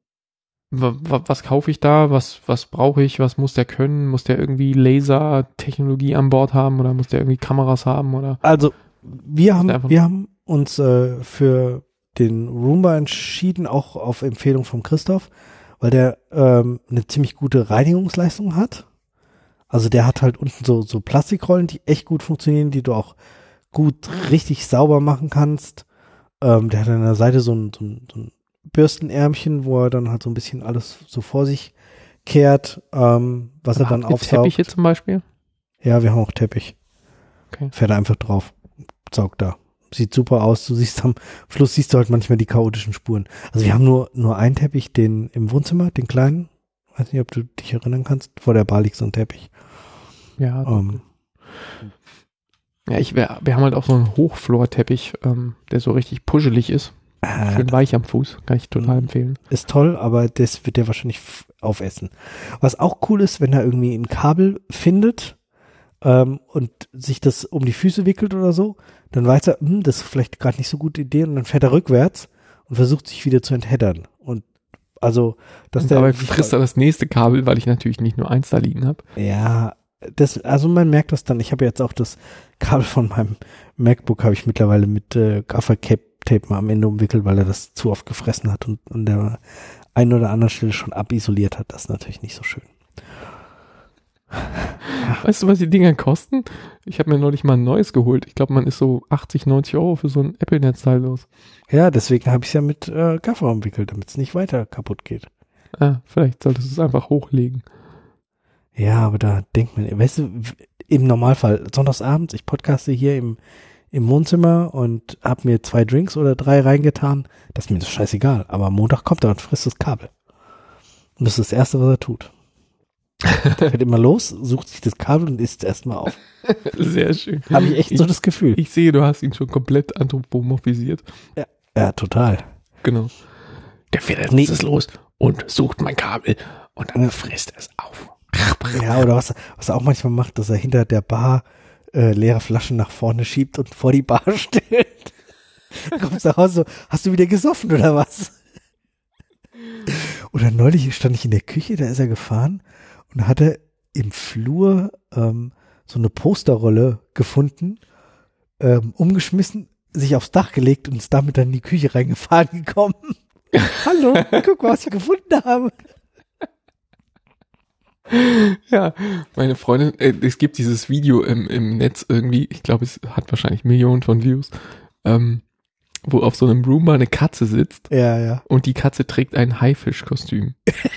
wa, wa, was kaufe ich da? Was, was brauche ich? Was muss der können? Muss der irgendwie Laser-Technologie an Bord haben oder muss der irgendwie Kameras haben? Oder? Also wir haben, wir haben uns äh, für den Roomba entschieden, auch auf Empfehlung von Christoph, weil der ähm, eine ziemlich gute Reinigungsleistung hat. Also der hat halt unten so, so Plastikrollen, die echt gut funktionieren, die du auch gut richtig sauber machen kannst. Ähm, der hat an der Seite so ein, so, ein, so ein Bürstenärmchen, wo er dann halt so ein bisschen alles so vor sich kehrt, ähm, was Aber er dann aufsaugt. Teppiche zum Beispiel? Ja, wir haben auch Teppich. Okay. Fährt er einfach drauf, saugt da. Sieht super aus. Du siehst am Schluss siehst du halt manchmal die chaotischen Spuren. Also wir haben nur, nur einen Teppich, den im Wohnzimmer, den kleinen. Weiß nicht, ob du dich erinnern kannst. Vor der Bar liegt so ein Teppich. Ja. Um. Ja, ich, wir, wir haben halt auch so einen Hochflorteppich, ähm, der so richtig puschelig ist. Äh, Schön weich am Fuß. Kann ich total empfehlen. Ist toll, aber das wird der wahrscheinlich aufessen. Was auch cool ist, wenn er irgendwie ein Kabel findet ähm, und sich das um die Füße wickelt oder so, dann weiß er, hm, das ist vielleicht gerade nicht so gute Idee und dann fährt er rückwärts und versucht sich wieder zu entheddern. Und also, dass und der dabei frisst er das nächste Kabel, weil ich natürlich nicht nur eins da liegen habe. Ja, das, also man merkt das dann. Ich habe jetzt auch das Kabel von meinem MacBook habe ich mittlerweile mit äh, Gaffer-Tape mal am Ende umwickelt, weil er das zu oft gefressen hat und an der einen oder anderen Stelle schon abisoliert hat. Das ist natürlich nicht so schön. Weißt du, was die Dinger kosten? Ich habe mir neulich mal ein neues geholt. Ich glaube, man ist so achtzig, neunzig Euro für so ein Apple-Netzteil los. Ja, deswegen habe ich es ja mit äh, Gaffer umwickelt, damit es nicht weiter kaputt geht. Ah, vielleicht solltest du es einfach hochlegen. Ja, aber da denkt man, weißt du, im Normalfall, sonntagsabends, ich podcaste hier im, im Wohnzimmer und habe mir zwei Drinks oder drei reingetan. Das ist mir das scheißegal. Aber am Montag kommt er und frisst das Kabel. Und das ist das Erste, was er tut. Er fährt immer los, sucht sich das Kabel und isst es erstmal auf. Sehr schön. Habe ich echt ich, so das Gefühl. Ich sehe, du hast ihn schon komplett anthropomorphisiert. Ja, ja total. Genau. Der fährt jetzt Nee. los und sucht mein Kabel und dann frisst er es auf. Ja, oder was, was er auch manchmal macht, dass er hinter der Bar äh, leere Flaschen nach vorne schiebt und vor die Bar stellt. Dann kommst du nach Hause so, hast du wieder gesoffen oder was? Oder neulich stand ich in der Küche, da ist er gefahren und hat er im Flur ähm, so eine Posterrolle gefunden, ähm, umgeschmissen, sich aufs Dach gelegt und ist damit dann in die Küche reingefahren gekommen. Hallo, guck mal, was ich gefunden habe. Ja, meine Freundin, äh, es gibt dieses Video im, im Netz irgendwie, ich glaube, es hat wahrscheinlich Millionen von Views, ähm, wo auf so einem Roomba eine Katze sitzt. Ja, ja. Und die Katze trägt ein Haifischkostüm.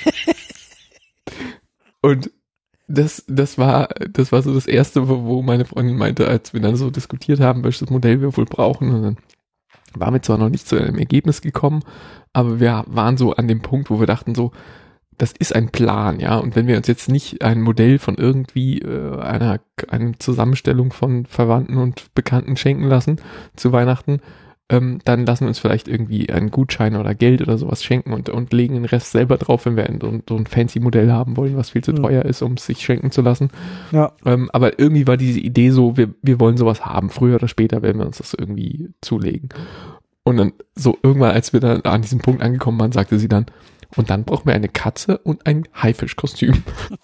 Und das, das war, das war so das erste, wo, wo meine Freundin meinte, als wir dann so diskutiert haben, welches Modell wir wohl brauchen. Und dann waren wir zwar noch nicht zu einem Ergebnis gekommen, aber wir waren so an dem Punkt, wo wir dachten so, das ist ein Plan, ja. Und wenn wir uns jetzt nicht ein Modell von irgendwie äh, einer, einer Zusammenstellung von Verwandten und Bekannten schenken lassen zu Weihnachten, ähm, dann lassen wir uns vielleicht irgendwie einen Gutschein oder Geld oder sowas schenken und, und legen den Rest selber drauf, wenn wir ein, so, so ein fancy Modell haben wollen, was viel zu Mhm. teuer ist, um es sich schenken zu lassen. Ja. Ähm, aber irgendwie war diese Idee so, wir, wir wollen sowas haben. Früher oder später werden wir uns das irgendwie zulegen. Und dann so irgendwann, als wir dann an diesem Punkt angekommen waren, sagte sie dann, und dann brauchen wir eine Katze und ein Haifischkostüm.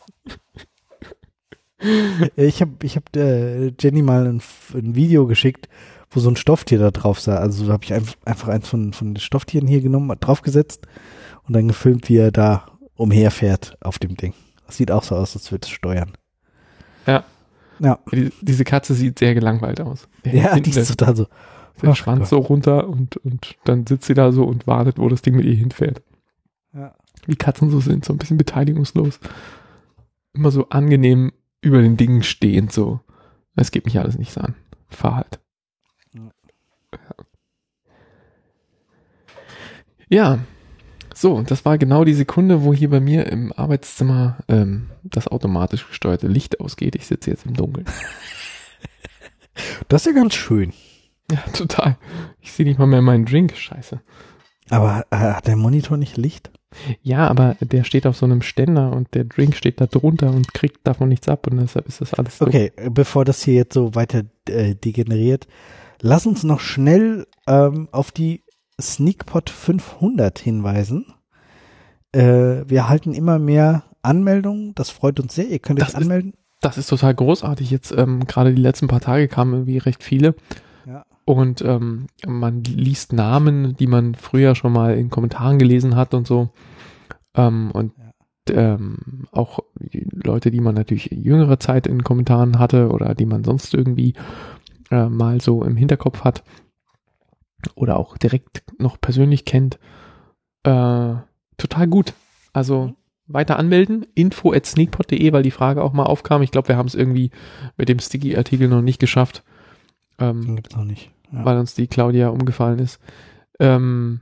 Ich habe ich hab, äh, Jenny mal ein, ein Video geschickt, wo so ein Stofftier da drauf sah. Also da habe ich einfach, einfach eins von, von den Stofftieren hier genommen, draufgesetzt und dann gefilmt, wie er da umherfährt auf dem Ding. Das sieht auch so aus, als würde es steuern. Ja. Ja. Die, diese Katze sieht sehr gelangweilt aus. Der Ja, hinten die ist total so. der Ach Schwanz Gott. so runter und, und dann sitzt sie da so und wartet, wo das Ding mit ihr hinfährt. Ja. Wie Katzen so sind, so ein bisschen beteiligungslos. Immer so angenehm über den Dingen stehend, so. Das geht mich alles nicht so an. Fahr halt. Ja. Ja, so, das war genau die Sekunde, wo hier bei mir im Arbeitszimmer ähm, das automatisch gesteuerte Licht ausgeht. Ich sitze jetzt im Dunkeln. Das ist ja ganz schön. Ja, total. Ich sehe nicht mal mehr meinen Drink. Scheiße. Aber äh, hat der Monitor nicht Licht? Ja, aber der steht auf so einem Ständer und der Drink steht da drunter und kriegt davon nichts ab und deshalb ist das alles so. Okay, äh, bevor das hier jetzt so weiter äh, degeneriert, lass uns noch schnell ähm, auf die SneakPod fünfhundert hinweisen. Äh, wir erhalten immer mehr Anmeldungen, das freut uns sehr. Ihr könnt euch Das ist- anmelden. Das ist total großartig. Jetzt ähm, gerade die letzten paar Tage kamen irgendwie recht viele. Ja. Und ähm, man liest Namen, die man früher schon mal in Kommentaren gelesen hat und so. Ähm, und ähm, auch die Leute, die man natürlich jüngere Zeit in Kommentaren hatte oder die man sonst irgendwie äh, mal so im Hinterkopf hat oder auch direkt noch persönlich kennt. Äh, total gut. Also Mhm. weiter anmelden, info at sneakpod punkt de, weil die Frage auch mal aufkam. Ich glaube, wir haben es irgendwie mit dem Sticky-Artikel noch nicht geschafft. Ähm, Den gibt's noch nicht. Ja. weil uns die Claudia umgefallen ist. Ähm,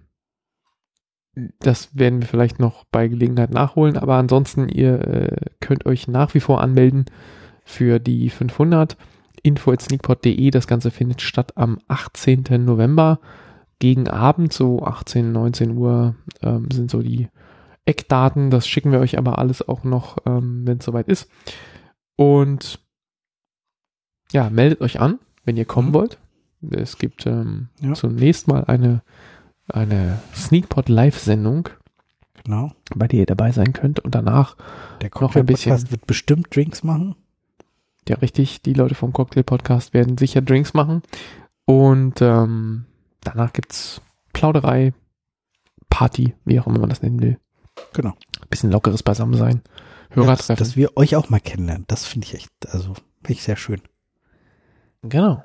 das werden wir vielleicht noch bei Gelegenheit nachholen, aber ansonsten, ihr äh, könnt euch nach wie vor anmelden für die fünfhundert. info at sneakpod punkt de, das Ganze findet statt am achtzehnten November gegen Abend, so achtzehn, neunzehn Uhr ähm, sind so die Eckdaten. Das schicken wir euch aber alles auch noch, ähm, wenn es soweit ist. Und ja, meldet euch an, wenn ihr kommen Mhm. wollt. Es gibt ähm, Ja. zunächst mal eine, eine SneakPod Live-Sendung, Genau. bei der ihr dabei sein könnt und danach Der Noch ein bisschen. Cocktail-Podcast wird bestimmt Drinks machen. ja richtig, die Leute vom Cocktail-Podcast werden sicher Drinks machen und ähm, danach gibt's Plauderei, Party, wie auch immer man das nennen will. Genau. Bisschen lockeres Beisammensein. Ja, Hörertreffen. dass, dass wir euch auch mal kennenlernen. Das finde ich echt, also finde ich sehr schön. Genau.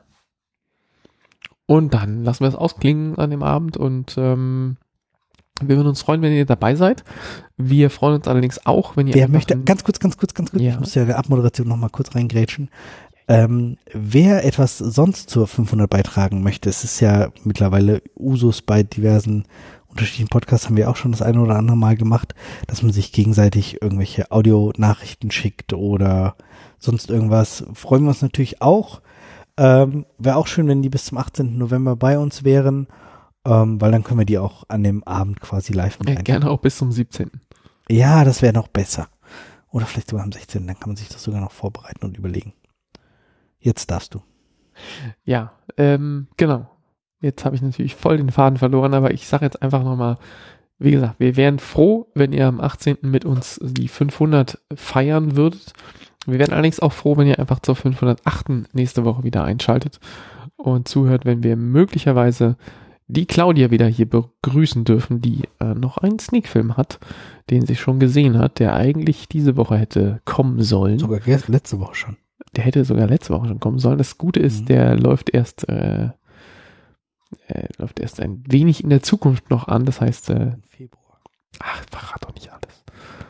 Und dann lassen wir es ausklingen an dem Abend und ähm, wir würden uns freuen, wenn ihr dabei seid. Wir freuen uns allerdings auch, wenn ihr... Wer einfach möchte, ein- ganz kurz, ganz kurz, ganz kurz, Ja. ich muss ja in der Abmoderation noch mal kurz reingrätschen. Ähm, wer etwas sonst zur fünfhundert beitragen möchte, es ist ja mittlerweile Usus bei diversen unterschiedlichen Podcasts, haben wir auch schon das eine oder andere Mal gemacht, dass man sich gegenseitig irgendwelche Audionachrichten schickt oder sonst irgendwas. Freuen wir uns natürlich auch. Ähm, wäre auch schön, wenn die bis zum achtzehnten November bei uns wären, ähm, weil dann können wir die auch an dem Abend quasi live mit äh, rein. gerne auch bis zum siebzehnten Ja, das wäre noch besser. Oder vielleicht sogar am sechzehnten Dann kann man sich das sogar noch vorbereiten und überlegen. Jetzt darfst du. Ja, ähm, genau. Jetzt habe ich natürlich voll den Faden verloren, aber ich sage jetzt einfach nochmal, wie gesagt, wir wären froh, wenn ihr am achtzehnten mit uns die fünfhundert feiern würdet. Wir wären allerdings auch froh, wenn ihr einfach zur fünfhundertachten nächste Woche wieder einschaltet und zuhört, wenn wir möglicherweise die Claudia wieder hier begrüßen dürfen, die äh, noch einen Sneak-Film hat, den sie schon gesehen hat, der eigentlich diese Woche hätte kommen sollen. Sogar gest- letzte Woche schon. Der hätte sogar letzte Woche schon kommen sollen. Das Gute ist, Mhm. der läuft erst äh, äh, läuft erst ein wenig in der Zukunft noch an. Das heißt, äh, Februar. ach, verrat doch nicht alles.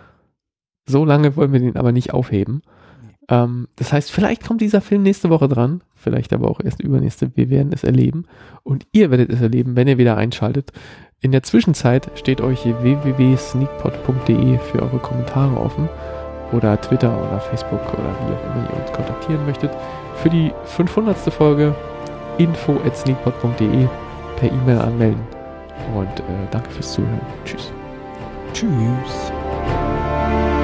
So lange wollen wir den aber nicht aufheben. Nee. Ähm, das heißt, vielleicht kommt dieser Film nächste Woche dran, vielleicht aber auch erst übernächste. Wir werden es erleben und ihr werdet es erleben, wenn ihr wieder einschaltet. In der Zwischenzeit steht euch w w w punkt sneakpod punkt d e für eure Kommentare offen oder Twitter oder Facebook oder wie auch immer ihr uns kontaktieren möchtet. Für die fünfhundertste Folge info at sneakpod punkt d e per E-Mail anmelden. Und äh, danke fürs Zuhören. Tschüss. Tschüss.